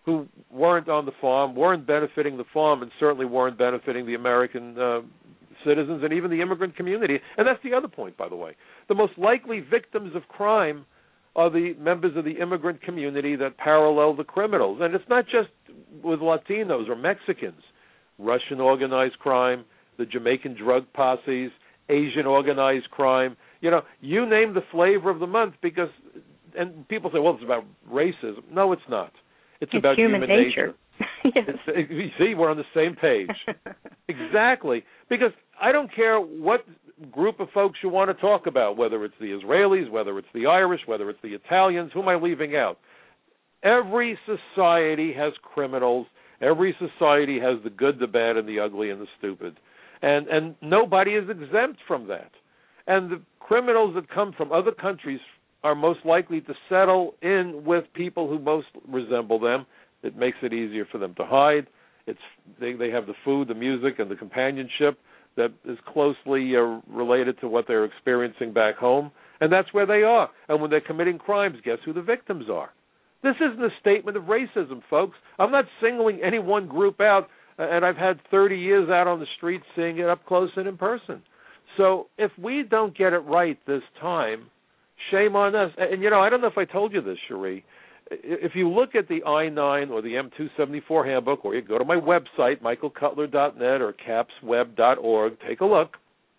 who weren't on the farm, weren't benefiting the farm, and certainly weren't benefiting the American uh, citizens and even the immigrant community. And that's the other point, by the way. The most likely victims of crime are the members of the immigrant community that parallel the criminals. And it's not just with Latinos or Mexicans. Russian organized crime, the Jamaican drug posses, Asian organized crime. You know, you name the flavor of the month because, and people say, well, it's about racism. No, it's not. It's, it's about human, human nature. nature. Yes. It's, you see, we're on the same page. Exactly. Because I don't care what group of folks you want to talk about, whether it's the Israelis, whether it's the Irish, whether it's the Italians, who am I leaving out? Every society has criminals. Every society has the good, the bad, and the ugly, and the stupid. And and nobody is exempt from that. And the criminals that come from other countries are most likely to settle in with people who most resemble them. It makes it easier for them to hide. It's they, they have the food, the music, and the companionship that is closely uh, related to what they're experiencing back home. And that's where they are. And when they're committing crimes, guess who the victims are? This isn't a statement of racism, folks. I'm not singling any one group out, and I've had thirty years out on the street seeing it up close and in person. So if we don't get it right this time, shame on us. And, you know, I don't know if I told you this, Cherie. If you look at the I nine or the M two seventy-four handbook, or you go to my website, michael cutler dot net or caps web dot org, take a look.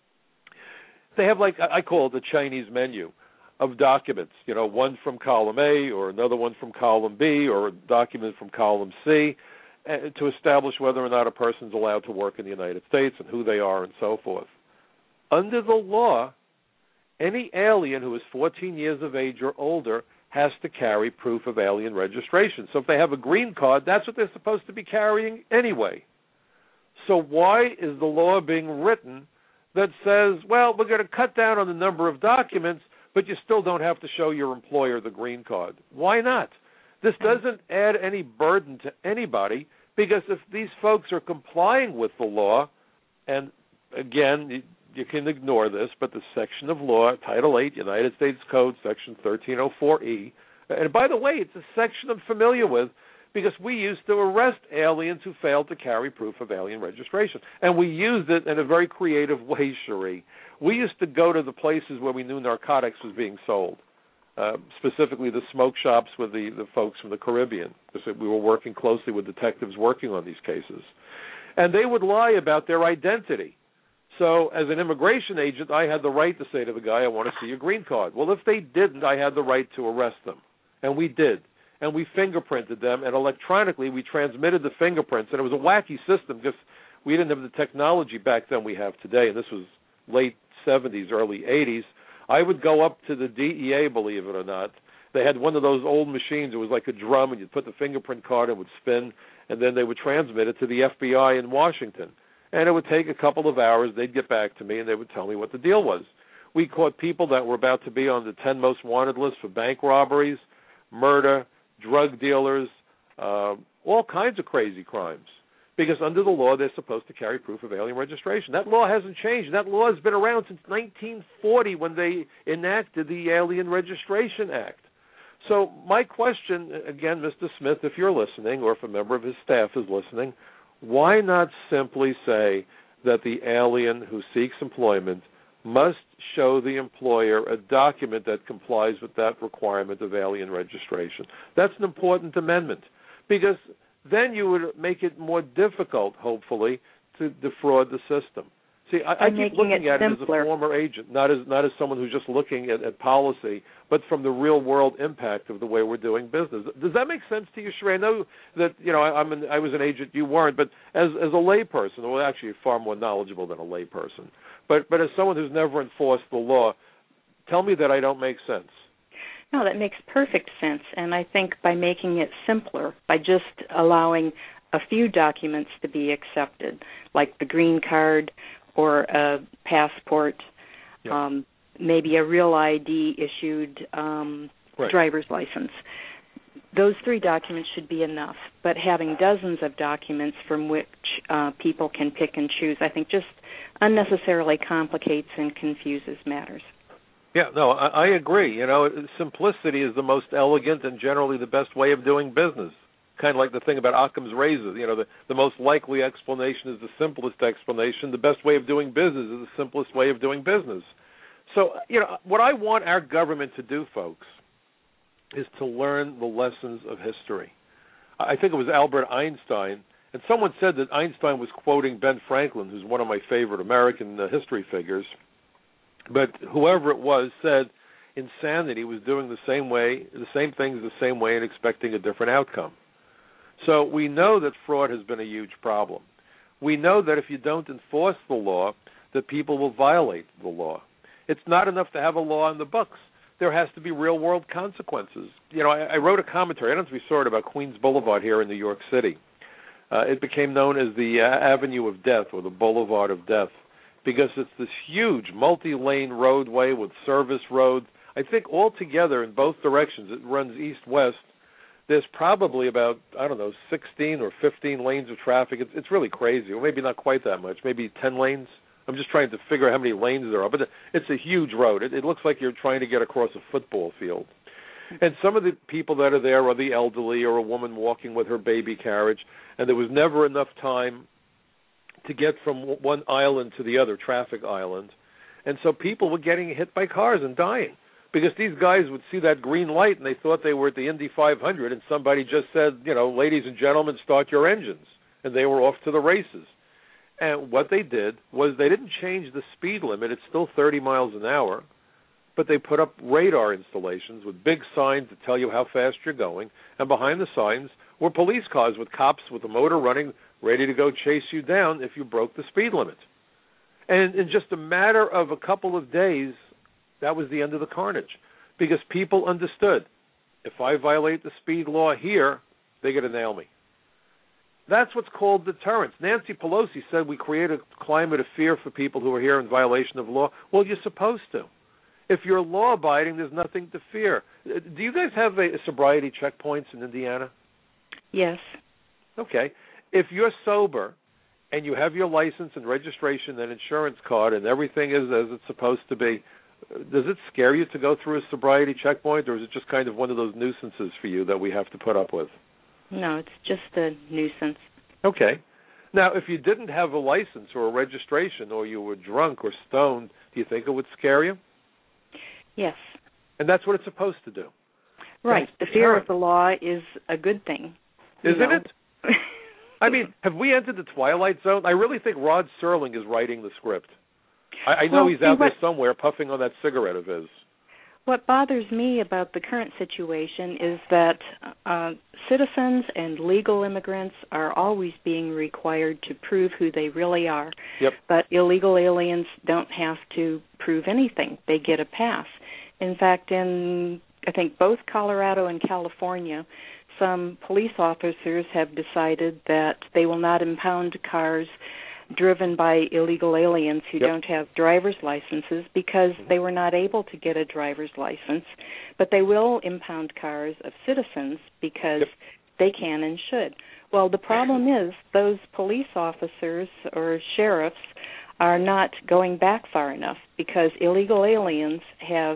They have, like, I call it the Chinese menu of documents, you know, one from column A or another one from column B or a document from column C uh, to establish whether or not a person's allowed to work in the United States and who they are and so forth. Under the law, any alien who is fourteen years of age or older has to carry proof of alien registration. So if they have a green card, that's what they're supposed to be carrying anyway. So why is the law being written that says, well, we're going to cut down on the number of documents, but you still don't have to show your employer the green card? Why not? This doesn't add any burden to anybody, because if these folks are complying with the law, and again, you can ignore this, but the section of law, Title eight, United States Code, Section thirteen oh four E, and by the way, it's a section I'm familiar with because we used to arrest aliens who failed to carry proof of alien registration, and we used it in a very creative way, Cherie. We used to go to the places where we knew narcotics was being sold, uh, specifically the smoke shops with the, the folks from the Caribbean, because we were working closely with detectives working on these cases. And they would lie about their identity. So as an immigration agent, I had the right to say to the guy, I want to see your green card. Well, if they didn't, I had the right to arrest them. And we did. And we fingerprinted them, and electronically we transmitted the fingerprints. And it was a wacky system because we didn't have the technology back then we have today, and this was late seventies, early eighties. I would go up to the D E A, believe it or not. They had one of those old machines. It was like a drum, and you'd put the fingerprint card, and it would spin, and then they would transmit it to the F B I in Washington. And it would take a couple of hours. They'd get back to me, and they would tell me what the deal was. We caught people that were about to be on the ten most wanted list for bank robberies, murder, drug dealers, uh, all kinds of crazy crimes. Because under the law, they're supposed to carry proof of alien registration. That law hasn't changed. That law has been around since nineteen forty when they enacted the Alien Registration Act. So my question, again, Mister Smith, if you're listening, or if a member of his staff is listening, why not simply say that the alien who seeks employment must show the employer a document that complies with that requirement of alien registration? That's an important amendment, because then you would make it more difficult, hopefully, to defraud the system. See, I, I keep looking at it as a former agent, not as not as someone who's just looking at, at policy, but from the real-world impact of the way we're doing business. Does that make sense to you, Cherie? I know that, you know, I, I'm an, I was an agent, you weren't, but as as a layperson, well, actually you're far more knowledgeable than a layperson, but but as someone who's never enforced the law, tell me that I don't make sense. No, that makes perfect sense, and I think by making it simpler, by just allowing a few documents to be accepted, like the green card or a passport, yep. um, maybe a real I D issued um, right. driver's license. Those three documents should be enough, but having dozens of documents from which uh, people can pick and choose, I think just unnecessarily complicates and confuses matters. Yeah, no, I, I agree. You know, simplicity is the most elegant and generally the best way of doing business. kind of like the thing about Occam's razor. You know, the, the most likely explanation is the simplest explanation. The best way of doing business is the simplest way of doing business. So, you know, what I want our government to do, folks, is to learn the lessons of history. I think it was Albert Einstein, and someone said that Einstein was quoting Ben Franklin, who's one of my favorite American uh, history figures. But whoever it was said insanity was doing the same way, the same things the same way and expecting a different outcome. So we know that fraud has been a huge problem. We know that if you don't enforce the law, that people will violate the law. It's not enough to have a law on the books. There has to be real-world consequences. You know, I, I wrote a commentary, I don't know if you saw it, about Queens Boulevard here in New York City. Uh, it became known as the uh, Avenue of Death, or the Boulevard of Death, because it's this huge multi-lane roadway with service roads. I think altogether in both directions, it runs east-west. There's probably about, I don't know, sixteen or fifteen lanes of traffic. It's, it's really crazy, or maybe not quite that much, maybe ten lanes. I'm just trying to figure out how many lanes there are, but it's a huge road. It, it looks like you're trying to get across a football field. And some of the people that are there are the elderly or a woman walking with her baby carriage, and there was never enough time to get from one island to the other, traffic island. And so people were getting hit by cars and dying because these guys would see that green light and they thought they were at the Indy five hundred, and somebody just said, you know, ladies and gentlemen, start your engines. And they were off to the races. And what they did was they didn't change the speed limit. It's still thirty miles an hour, but they put up radar installations with big signs to tell you how fast you're going. And behind the signs were police cars with cops with the motor running, ready to go chase you down if you broke the speed limit. And in just a matter of a couple of days, that was the end of the carnage, because people understood, if I violate the speed law here, they're going to nail me. That's what's called deterrence. Nancy Pelosi said we create a climate of fear for people who are here in violation of law. Well, you're supposed to. If you're law-abiding, there's nothing to fear. Do you guys have a, a sobriety checkpoints in Indiana? Yes. Okay. If you're sober and you have your license and registration and insurance card and everything is as it's supposed to be, does it scare you to go through a sobriety checkpoint, or is it just kind of one of those nuisances for you that we have to put up with? No, it's just a nuisance. Okay. Now, if you didn't have a license or a registration, or you were drunk or stoned, do you think it would scare you? Yes. And that's what it's supposed to do. Right. The fear of the law is a good thing. Isn't know? it? I mean, have we entered the twilight zone? I really think Rod Serling is writing the script. I, I know well, he's out what, there somewhere puffing on that cigarette of his. What bothers me about the current situation is that uh, citizens and legal immigrants are always being required to prove who they really are. Yep. But illegal aliens don't have to prove anything. They get a pass. In fact, in, I think, both Colorado and California, some police officers have decided that they will not impound cars driven by illegal aliens who yep. don't have driver's licenses because mm-hmm. they were not able to get a driver's license, but they will impound cars of citizens because yep. they can and should. Well, the problem is those police officers or sheriffs are not going back far enough because illegal aliens have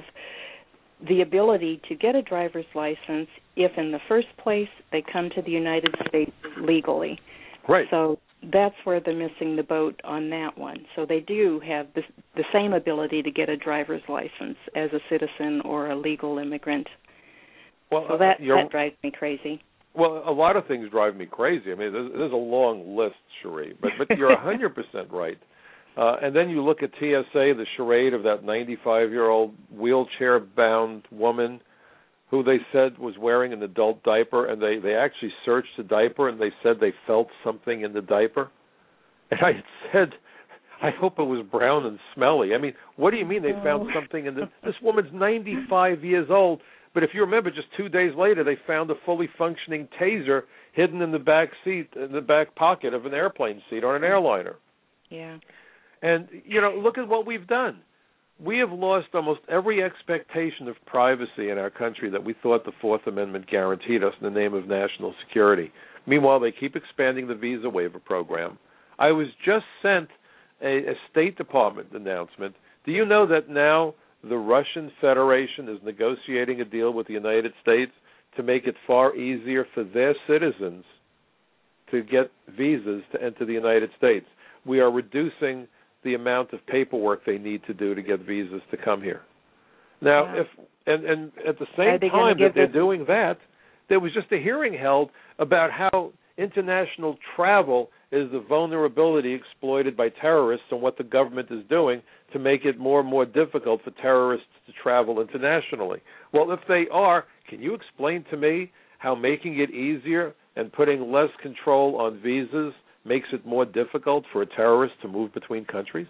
the ability to get a driver's license if in the first place they come to the United States legally. Right. So that's where they're missing the boat on that one. So they do have this, the same ability to get a driver's license as a citizen or a legal immigrant. Well, so that, uh, that drives me crazy. Well, a lot of things drive me crazy. I mean, there's, there's a long list, Cherie, but, but you're one hundred percent right. Uh, and then you look at T S A, the charade of that ninety-five-year-old wheelchair-bound woman who they said was wearing an adult diaper, and they, they actually searched the diaper, and they said they felt something in the diaper. And I said, I hope it was brown and smelly. I mean, what do you mean they found something in the... This woman's ninety-five years old, but if you remember, just two days later, they found a fully functioning taser hidden in the back seat, in the back pocket of an airplane seat on an airliner. Yeah. And, you know, look at what we've done. We have lost almost every expectation of privacy in our country that we thought the Fourth Amendment guaranteed us in the name of national security. Meanwhile, they keep expanding the visa waiver program. I was just sent a, a State Department announcement. Do you know that now the Russian Federation is negotiating a deal with the United States to make it far easier for their citizens to get visas to enter the United States. We are reducing the amount of paperwork they need to do to get visas to come here. Now, yeah. if and, and at the same they time that they're this? doing that, there was just a hearing held about how international travel is the vulnerability exploited by terrorists and what the government is doing to make it more and more difficult for terrorists to travel internationally. Well, if they are, can you explain to me how making it easier and putting less control on visas makes it more difficult for a terrorist to move between countries?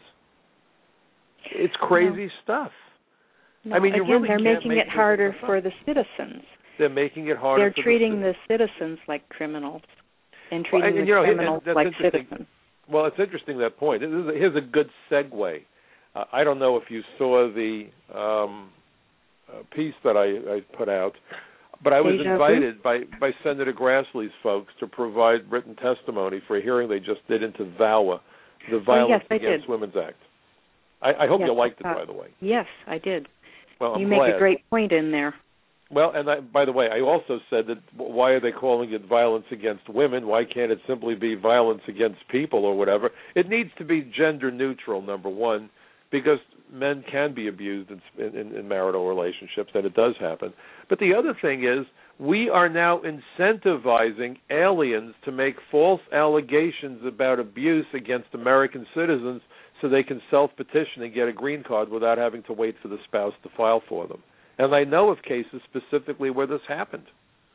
It's crazy no. stuff. No, I mean, you again, really they're can't making make it harder for the citizens. They're making it harder. They're for treating the, the citizens like criminals and treating well, and, the you know, criminals that's like interesting. citizens. Well, it's interesting, that point. Here's a good segue. Uh, I don't know if you saw the um, uh, piece that I, I put out, but I was Deja invited by, by Senator Grassley's folks to provide written testimony for a hearing they just did into VAWA, the Violence oh, yes, Against did. Women's Act. I, I hope yes, you liked it, uh, by the way. Yes, I did. Well, I'm you glad. make a great point in there. Well, and I, by the way, I also said that why are they calling it violence against women? Why can't it simply be violence against people or whatever? It needs to be gender neutral, number one, because men can be abused in, in, in marital relationships, and it does happen. But the other thing is we are now incentivizing aliens to make false allegations about abuse against American citizens so they can self-petition and get a green card without having to wait for the spouse to file for them. And I know of cases specifically where this happened.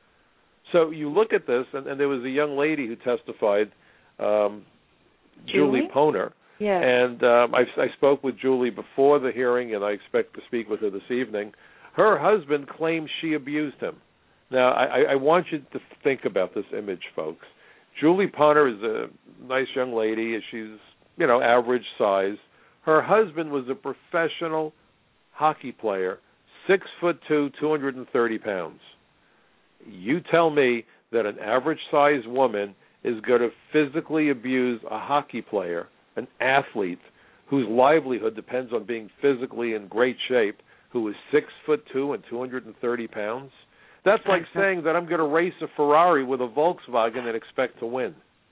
So you look at this, and, and there was a young lady who testified, um, Julie? Julie Poner. Yeah. And um, I, I spoke with Julie before the hearing, and I expect to speak with her this evening. Her husband claims she abused him. Now, I, I want you to think about this image, folks. Julie Poner is a nice young lady. She's, you know, average size. Her husband was a professional hockey player, six foot two, two hundred thirty pounds. You tell me that an average-sized woman is going to physically abuse a hockey player, an athlete whose livelihood depends on being physically in great shape, who is six foot two and two hundred thirty pounds? That's like saying that I'm going to race a Ferrari with a Volkswagen and expect to win.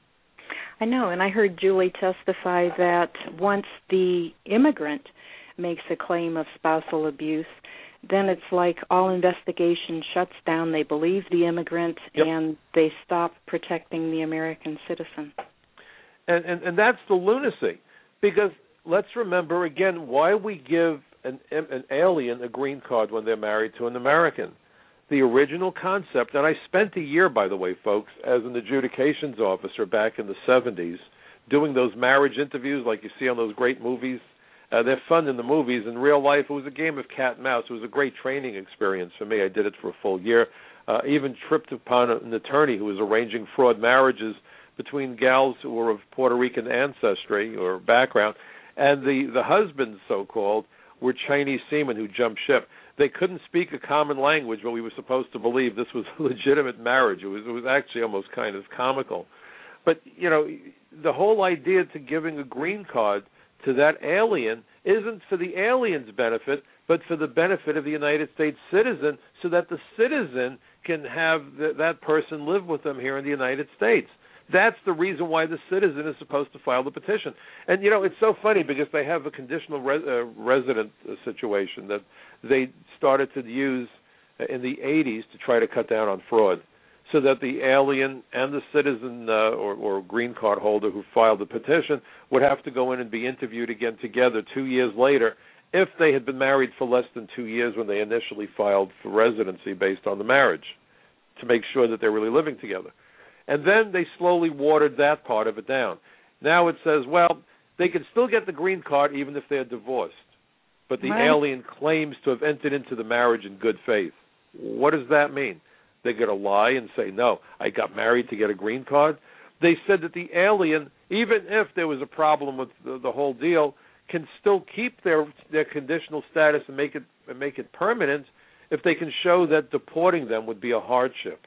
I know, and I heard Julie testify that once the immigrant makes a claim of spousal abuse, then it's like all investigation shuts down. They believe the immigrant, yep. and they stop protecting the American citizen. And, and and that's the lunacy, because let's remember again why we give an an alien a green card when they're married to an American. The original concept, and I spent a year, by the way, folks, as an adjudications officer back in the seventies, doing those marriage interviews like you see on those great movies. Uh, they're fun in the movies. In real life, it was a game of cat and mouse. It was a great training experience for me. I did it for a full year. Uh, even tripped upon an attorney who was arranging fraud marriages between gals who were of Puerto Rican ancestry or background, and the, the husbands, so-called, were Chinese seamen who jumped ship. They couldn't speak a common language, but we were supposed to believe this was a legitimate marriage. It was, it was actually almost kind of comical. But, you know, the whole idea to giving a green card to that alien isn't for the alien's benefit, but for the benefit of the United States citizen, so that the citizen can have th- that person live with them here in the United States. That's the reason why the citizen is supposed to file the petition. And, you know, it's so funny because they have a conditional res- uh, resident uh, situation that they started to use in the eighties to try to cut down on fraud, so that the alien and the citizen uh, or, or green card holder who filed the petition would have to go in and be interviewed again together two years later if they had been married for less than two years when they initially filed for residency based on the marriage, to make sure that they're really living together. And then they slowly watered that part of it down. Now it says, well, they can still get the green card even if they're divorced, but the right. alien claims to have entered into the marriage in good faith. What does that mean? They're going to lie and say, no, I got married to get a green card? They said that the alien, even if there was a problem with the, the whole deal, can still keep their their conditional status and make it and make it permanent if they can show that deporting them would be a hardship.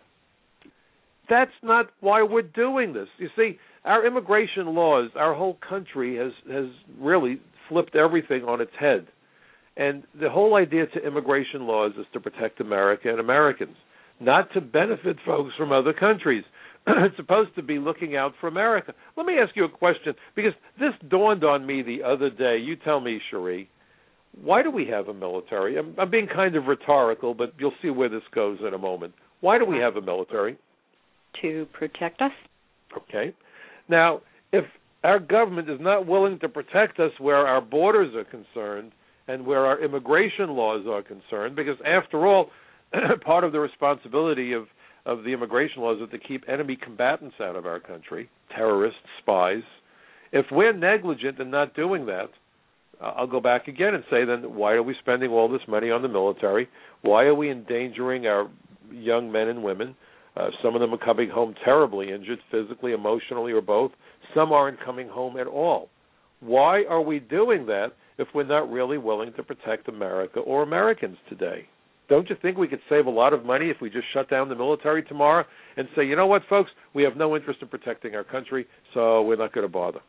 That's not why we're doing this. You see, our immigration laws, our whole country has, has really flipped everything on its head. And the whole idea to immigration laws is to protect America and Americans. not to benefit folks from other countries. It's supposed to be looking out for America. Let me ask you a question, because this dawned on me the other day. You tell me, Cherie, why do we have a military? I'm, I'm being kind of rhetorical, but you'll see where this goes in a moment. Why do we have a military? To protect us. Okay. Now, if our government is not willing to protect us where our borders are concerned and where our immigration laws are concerned, because after all, part of the responsibility of of the immigration laws is to keep enemy combatants out of our country, terrorists, spies. If we're negligent in not doing that, I'll go back again and say, then why are we spending all this money on the military? Why are we endangering our young men and women? Uh, some of them are coming home terribly injured, physically, emotionally, or both. Some aren't coming home at all. Why are we doing that if we're not really willing to protect America or Americans today? Don't you think we could save a lot of money if we just shut down the military tomorrow and say, you know what, folks, we have no interest in protecting our country, so we're not going to bother?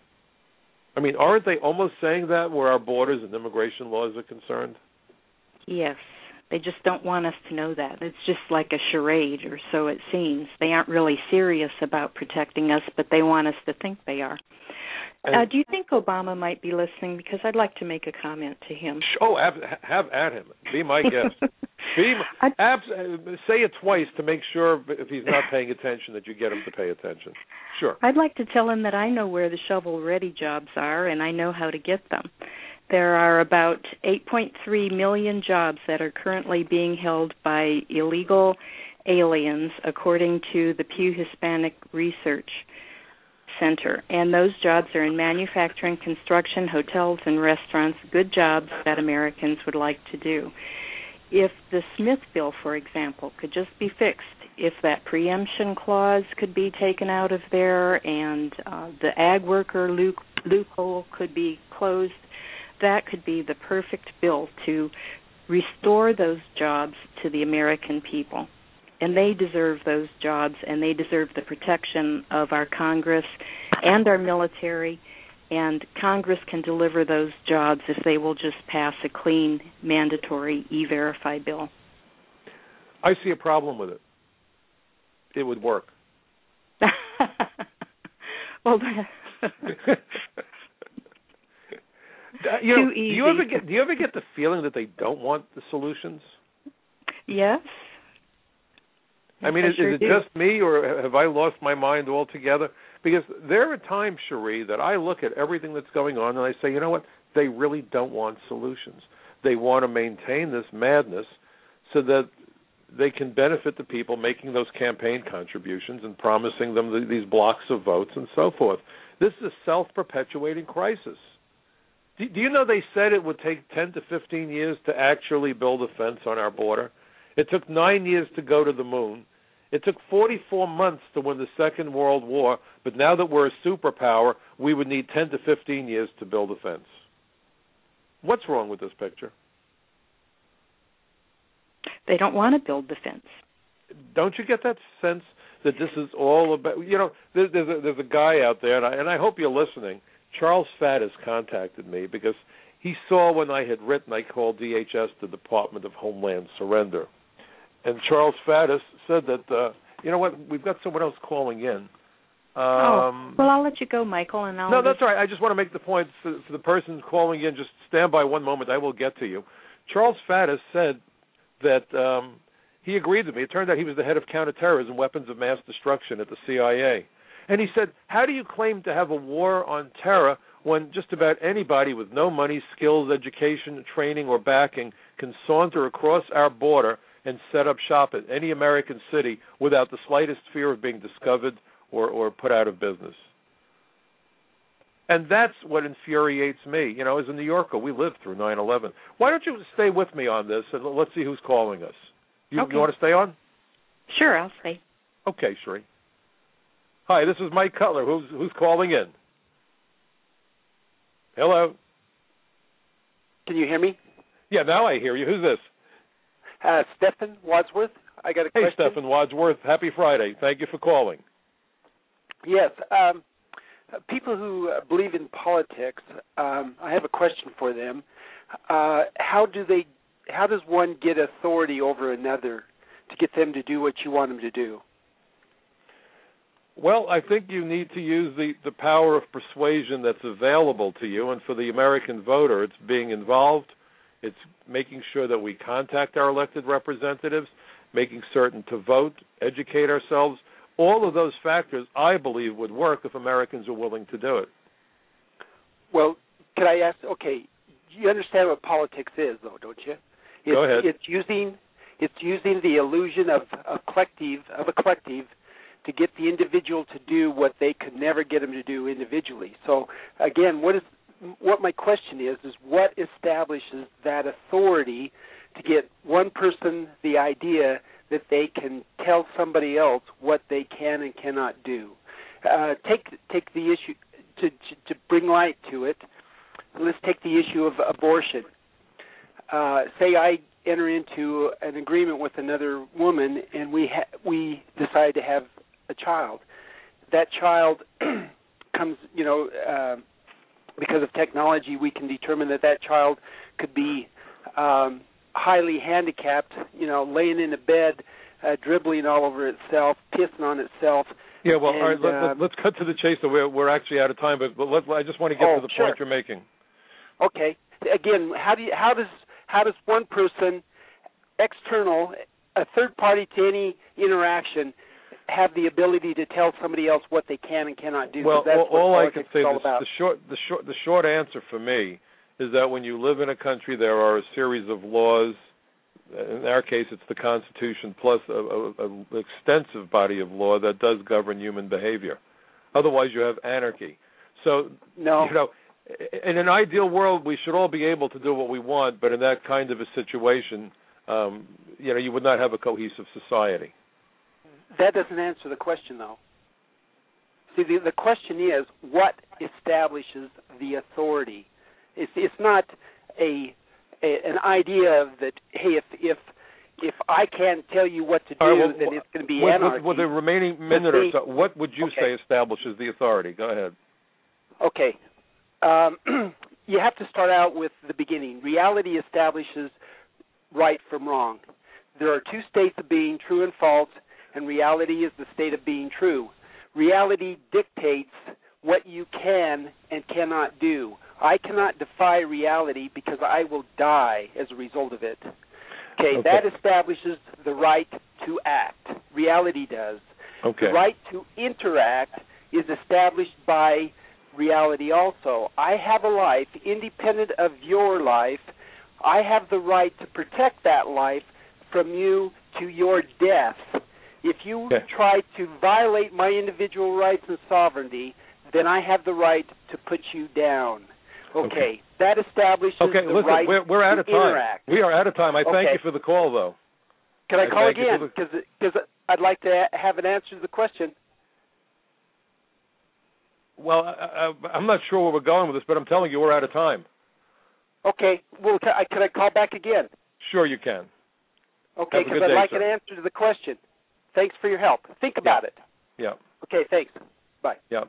I mean, aren't they almost saying that where our borders and immigration laws are concerned? Yes. They just don't want us to know that. It's just like a charade, or so it seems. They aren't really serious about protecting us, but they want us to think they are. Uh, do you think Obama might be listening? Because I'd like to make a comment to him. Oh, have, have at him. Be my guest. Be my, abs, say it twice to make sure if he's not paying attention that you get him to pay attention. Sure. I'd like to tell him that I know where the shovel-ready jobs are, and I know how to get them. There are about eight point three million jobs that are currently being held by illegal aliens, according to the Pew Hispanic Research Center. And those jobs are in manufacturing, construction, hotels, and restaurants, good jobs that Americans would like to do. If the Smith bill, for example, could just be fixed, if that preemption clause could be taken out of there and uh, the ag worker loop, loophole could be closed, that could be the perfect bill to restore those jobs to the American people. And they deserve those jobs, and they deserve the protection of our Congress and our military, and Congress can deliver those jobs if they will just pass a clean, mandatory E-Verify bill. I see a problem with it. It would work. well, you know, Too easy. Do you ever get do you ever get the feeling that they don't want the solutions? Yes. I mean, I is, sure is it do. just me, or have I lost my mind altogether? Because there are times, Cherie, that I look at everything that's going on and I say, you know what? They really don't want solutions. They want to maintain this madness so that they can benefit the people making those campaign contributions and promising them the, these blocks of votes and so forth. This is a self-perpetuating crisis. Do, do you know they said it would take ten to fifteen years to actually build a fence on our border? It took nine years to go to the moon. It took forty-four months to win the Second World War, but now that we're a superpower, we would need ten to fifteen years to build a fence. What's wrong with this picture? They don't want to build the fence. Don't you get that sense that this is all about, you know, there's, there's, a, there's a guy out there, and I, and I hope you're listening. Charles Faddis contacted me because he saw when I had written, I called D H S, the Department of Homeland Surrender. And Charles Faddis said that, uh, you know what, we've got someone else calling in. Um, oh, well, I'll let you go, Michael, and I'll... No, that's all right. I just want to make the point for, for the person calling in. Just stand by one moment. I will get to you. Charles Faddis said that um, he agreed with me. It turned out he was the head of counterterrorism, weapons of mass destruction at the C I A. And he said, how do you claim to have a war on terror when just about anybody with no money, skills, education, training, or backing can saunter across our border and set up shop at any American city without the slightest fear of being discovered or, or put out of business? And that's what infuriates me. You know, as a New Yorker, we lived through nine eleven. Why don't you stay with me on this, and let's see who's calling us. You, okay. you want to stay on? Sure, I'll stay. Okay, Cherie. Hi, this is Mike Cutler. Who's who's calling in? Hello? Can you hear me? Yeah, now I hear you. Who's this? Uh, Stephen Wadsworth. I got a hey, question. Hey, Stephen Wadsworth. Happy Friday. Thank you for calling. Yes. Um, people who uh, believe in politics, um, I have a question for them. Uh, how do they? How does one get authority over another to get them to do what you want them to do? Well, I think you need to use the, the power of persuasion that's available to you, and for the American voter, it's being involved, it's making sure that we contact our elected representatives, making certain to vote, educate ourselves. All of those factors, I believe, would work if Americans are willing to do it. Well, could I ask, okay, you understand what politics is, though, don't you? It's, Go ahead. It's using, it's using the illusion of a collective, of a collective to get the individual to do what they could never get them to do individually. So, again, what is what my question is, is what establishes that authority to get one person the idea that they can tell somebody else what they can and cannot do? Uh, take take the issue, to, to, to bring light to it, let's take the issue of abortion. Uh, say I enter into an agreement with another woman and we ha- we decide to have a child. That child comes, you know, uh, because of technology, we can determine that that child could be um, highly handicapped, you know, laying in a bed, uh, dribbling all over itself, pissing on itself. Yeah, well, and, all right, let, uh, let, let's cut to the chase. So we're, we're actually out of time, but, but let, I just want to get oh, to the sure. point you're making. Okay. Again, how do you, how does how does one person, external, a third party to any interaction, have the ability to tell somebody else what they can and cannot do? Well, that's all, what all I politics can say, is all the, about. the short, the short, the short answer for me is that when you live in a country, there are a series of laws. In our case, it's the Constitution plus an extensive body of law that does govern human behavior. Otherwise, you have anarchy. So, no. you know, in an ideal world, we should all be able to do what we want, but in that kind of a situation, um, you know, you would not have a cohesive society. That doesn't answer the question, though. See, the, the question is, what establishes the authority? It's, it's not a, a an idea of that, hey, if if if I can't tell you what to do, right, well, then it's going to be with, anarchy. With, with the remaining minute or so, what would you okay. say establishes the authority? Go ahead. Okay. Um, you have to start out with the beginning. Reality establishes right from wrong. There are two states of being, true and false, and reality is the state of being true. Reality dictates what you can and cannot do. I cannot defy reality because I will die as a result of it. Okay, okay. That establishes the right to act. Reality does. Okay. The right to interact is established by reality also. I have a life independent of your life. I have the right to protect that life from you to your death. If you okay. try to violate my individual rights and sovereignty, then I have the right to put you down. Okay, okay. That establishes okay, the listen, right we're, we're out to of time. interact. We are out of time. I okay. thank you for the call, though. Can I, I call thank you again? for the... Because I'd like to have an answer to the question. Well, I, I, I'm not sure where we're going with this, but I'm telling you we're out of time. Okay. Well, can I, can I call back again? Sure you can. Okay, Have a because good I'd day, like sir. an answer to the question. Thanks for your help. Think about yeah. it. Yeah. Okay, thanks. Bye. Yeah.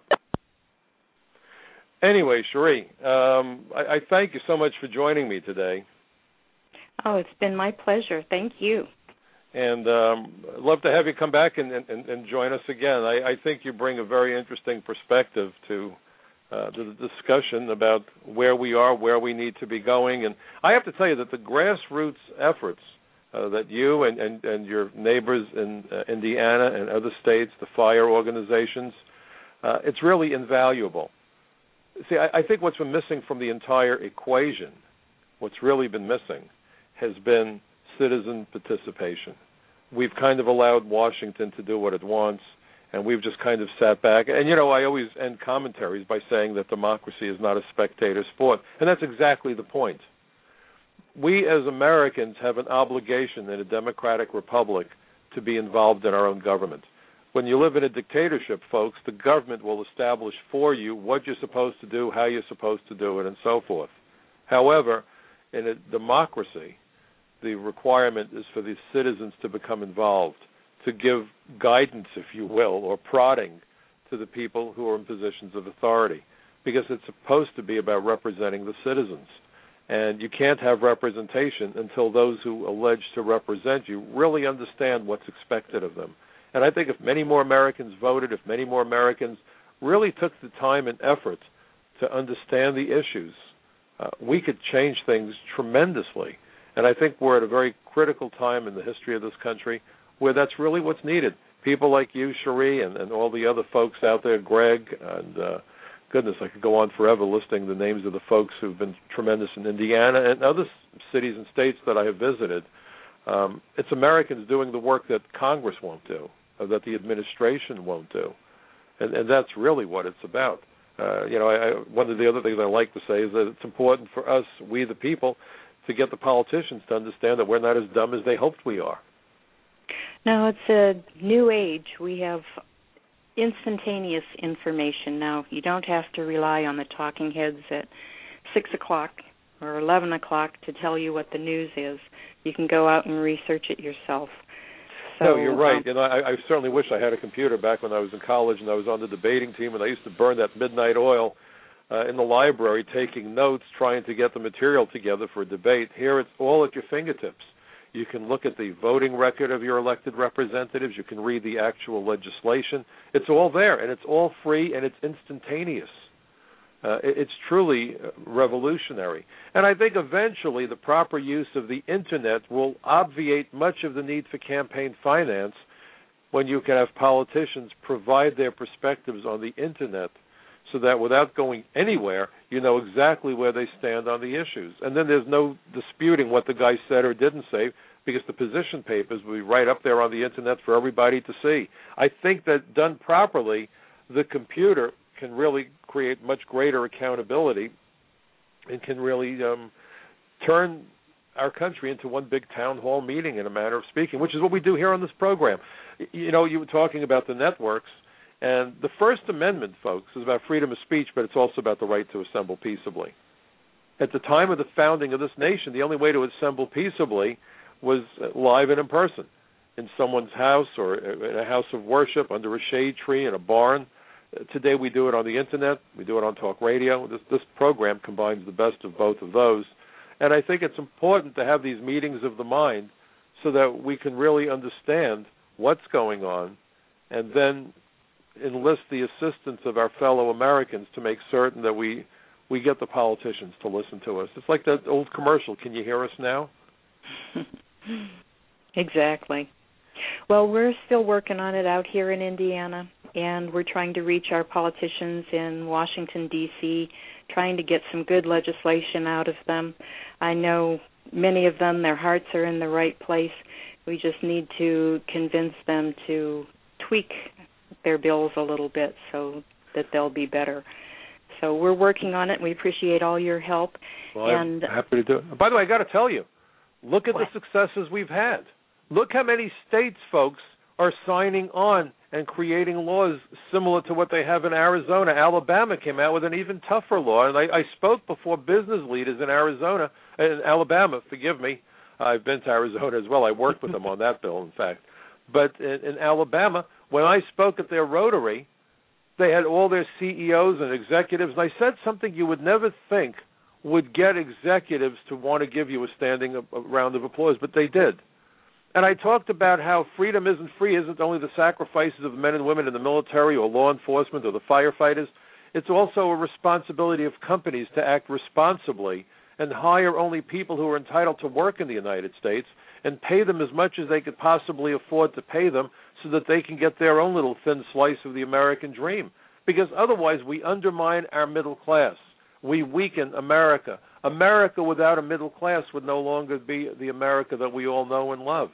Anyway, Cherie, um, I, I thank you so much for joining me today. Oh, it's been my pleasure. Thank you. And um, I'd love to have you come back and, and, and join us again. I, I think you bring a very interesting perspective to uh, the discussion about where we are, where we need to be going. And I have to tell you that the grassroots efforts uh, that you and, and, and your neighbors in uh, Indiana and other states, the fire organizations, uh, it's really invaluable. See, I, I think what's been missing from the entire equation, what's really been missing, has been citizen participation. We've kind of allowed Washington to do what it wants, and we've just kind of sat back. And, you know, I always end commentaries by saying that democracy is not a spectator sport, and that's exactly the point. We as Americans have an obligation in a democratic republic to be involved in our own government. When you live in a dictatorship, folks, the government will establish for you what you're supposed to do, how you're supposed to do it, and so forth. However, in a democracy, the requirement is for the citizens to become involved, to give guidance, if you will, or prodding to the people who are in positions of authority, because it's supposed to be about representing the citizens. And you can't have representation until those who allege to represent you really understand what's expected of them. And I think if many more Americans voted, if many more Americans really took the time and effort to understand the issues, uh, we could change things tremendously. And I think we're at a very critical time in the history of this country where that's really what's needed. People like you, Cherie, and, and all the other folks out there, Greg, and uh, goodness, I could go on forever listing the names of the folks who've been tremendous in Indiana and other cities and states that I have visited. Um, it's Americans doing the work that Congress won't do, or that the administration won't do. And, and that's really what it's about. Uh, you know, I, I, one of the other things I like to say is that it's important for us, we the people, to get the politicians to understand that we're not as dumb as they hoped we are. No, it's a new age. We have instantaneous information now. You don't have to rely on the talking heads at six o'clock or eleven o'clock to tell you what the news is. You can go out and research it yourself. So, no, you're right. Um, you know, I, I certainly wish I had a computer back when I was in college and I was on the debating team, and I used to burn that midnight oil uh, in the library, taking notes, trying to get the material together for a debate. Here, it's all at your fingertips. You can look at the voting record of your elected representatives. You can read the actual legislation. It's all there, and it's all free, and it's instantaneous. Uh, it, it's truly revolutionary. And I think eventually the proper use of the Internet will obviate much of the need for campaign finance when you can have politicians provide their perspectives on the Internet so that without going anywhere, you know exactly where they stand on the issues. And then there's no disputing what the guy said or didn't say, because the position papers will be right up there on the Internet for everybody to see. I think that done properly, the computer can really create much greater accountability and can really um, turn our country into one big town hall meeting, in a manner of speaking, which is what we do here on this program. You know, you were talking about the networks. And the First Amendment, folks, is about freedom of speech, but it's also about the right to assemble peaceably. At the time of the founding of this nation, the only way to assemble peaceably was live and in person, in someone's house or in a house of worship, under a shade tree, in a barn. Today we do it on the Internet. We do it on talk radio. This, this program combines the best of both of those. And I think it's important to have these meetings of the mind so that we can really understand what's going on and then enlist the assistance of our fellow Americans to make certain that we we get the politicians to listen to us. It's like that old commercial, "Can you hear us now?" Exactly. Well, we're still working on it out here in Indiana, and we're trying to reach our politicians in Washington, D C, trying to get some good legislation out of them. I know many of them, their hearts are in the right place. We just need to convince them to tweak their bills a little bit so that they'll be better. So we're working on it. We appreciate all your help. Well, and I'm happy to do it. By the way, I got to tell you, look at what? the successes we've had. Look how many states, folks, are signing on and creating laws similar to what they have in Arizona. Alabama came out with an even tougher law, and I, I spoke before business leaders in Arizona, in Alabama, forgive me. I've been to Arizona as well. I worked with them on that bill, in fact. But in, in Alabama, when I spoke at their Rotary, they had all their C E Os and executives, and I said something you would never think would get executives to want to give you a standing a, a round of applause, but they did. And I talked about how freedom isn't free, isn't only the sacrifices of men and women in the military or law enforcement or the firefighters. It's also a responsibility of companies to act responsibly and hire only people who are entitled to work in the United States and pay them as much as they could possibly afford to pay them so that they can get their own little thin slice of the American dream. Because otherwise we undermine our middle class. We weaken America. America without a middle class would no longer be the America that we all know and love.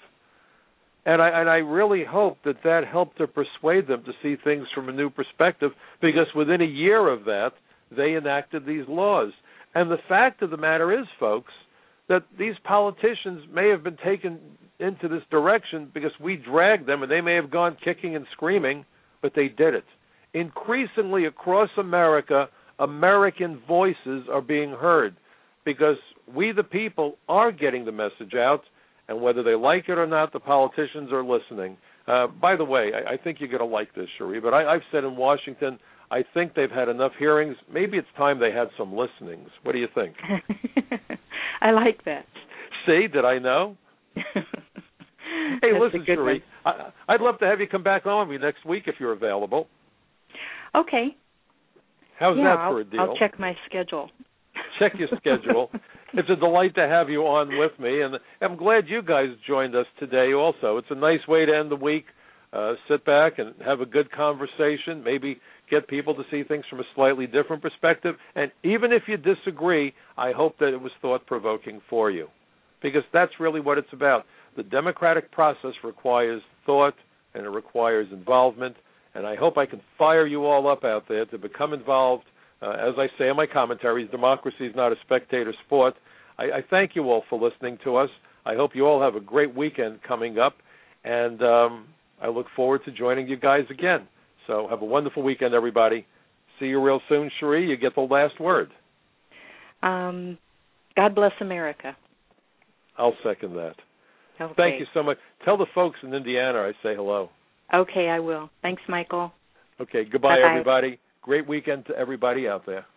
And I, and I really hope that that helped to persuade them to see things from a new perspective, because within a year of that, they enacted these laws. And the fact of the matter is, folks, that these politicians may have been taken into this direction because we dragged them, and they may have gone kicking and screaming, but they did it. Increasingly across America, American voices are being heard because we, the people, are getting the message out, and whether they like it or not, the politicians are listening. Uh, by the way, I, I think you're going to like this, Cherie, but I, I've said in Washington, I think they've had enough hearings. Maybe it's time they had some listenings. What do you think? I like that. See, did I know? Hey, listen, Cherie, I, I'd love to have you come back on me next week if you're available. Okay. How's yeah, that for I'll, a deal? I'll check my schedule. Check your schedule. It's a delight to have you on with me, and I'm glad you guys joined us today also. It's a nice way to end the week. Uh, sit back and have a good conversation, maybe get people to see things from a slightly different perspective. And even if you disagree, I hope that it was thought-provoking for you, because that's really what it's about. The democratic process requires thought, and it requires involvement, and I hope I can fire you all up out there to become involved. Uh, as I say in my commentaries, democracy is not a spectator sport. I, I thank you all for listening to us. I hope you all have a great weekend coming up, and um, I look forward to joining you guys again. So have a wonderful weekend, everybody. See you real soon, Cherie. You get the last word. Um, God bless America. I'll second that. Okay. Thank you so much. Tell the folks in Indiana I say hello. Okay, I will. Thanks, Michael. Okay, goodbye, Bye-bye. everybody. Great weekend to everybody out there.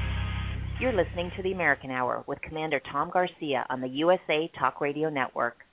You're listening to the American Hour with Commander Tom Garcia on the U S A Talk Radio Network.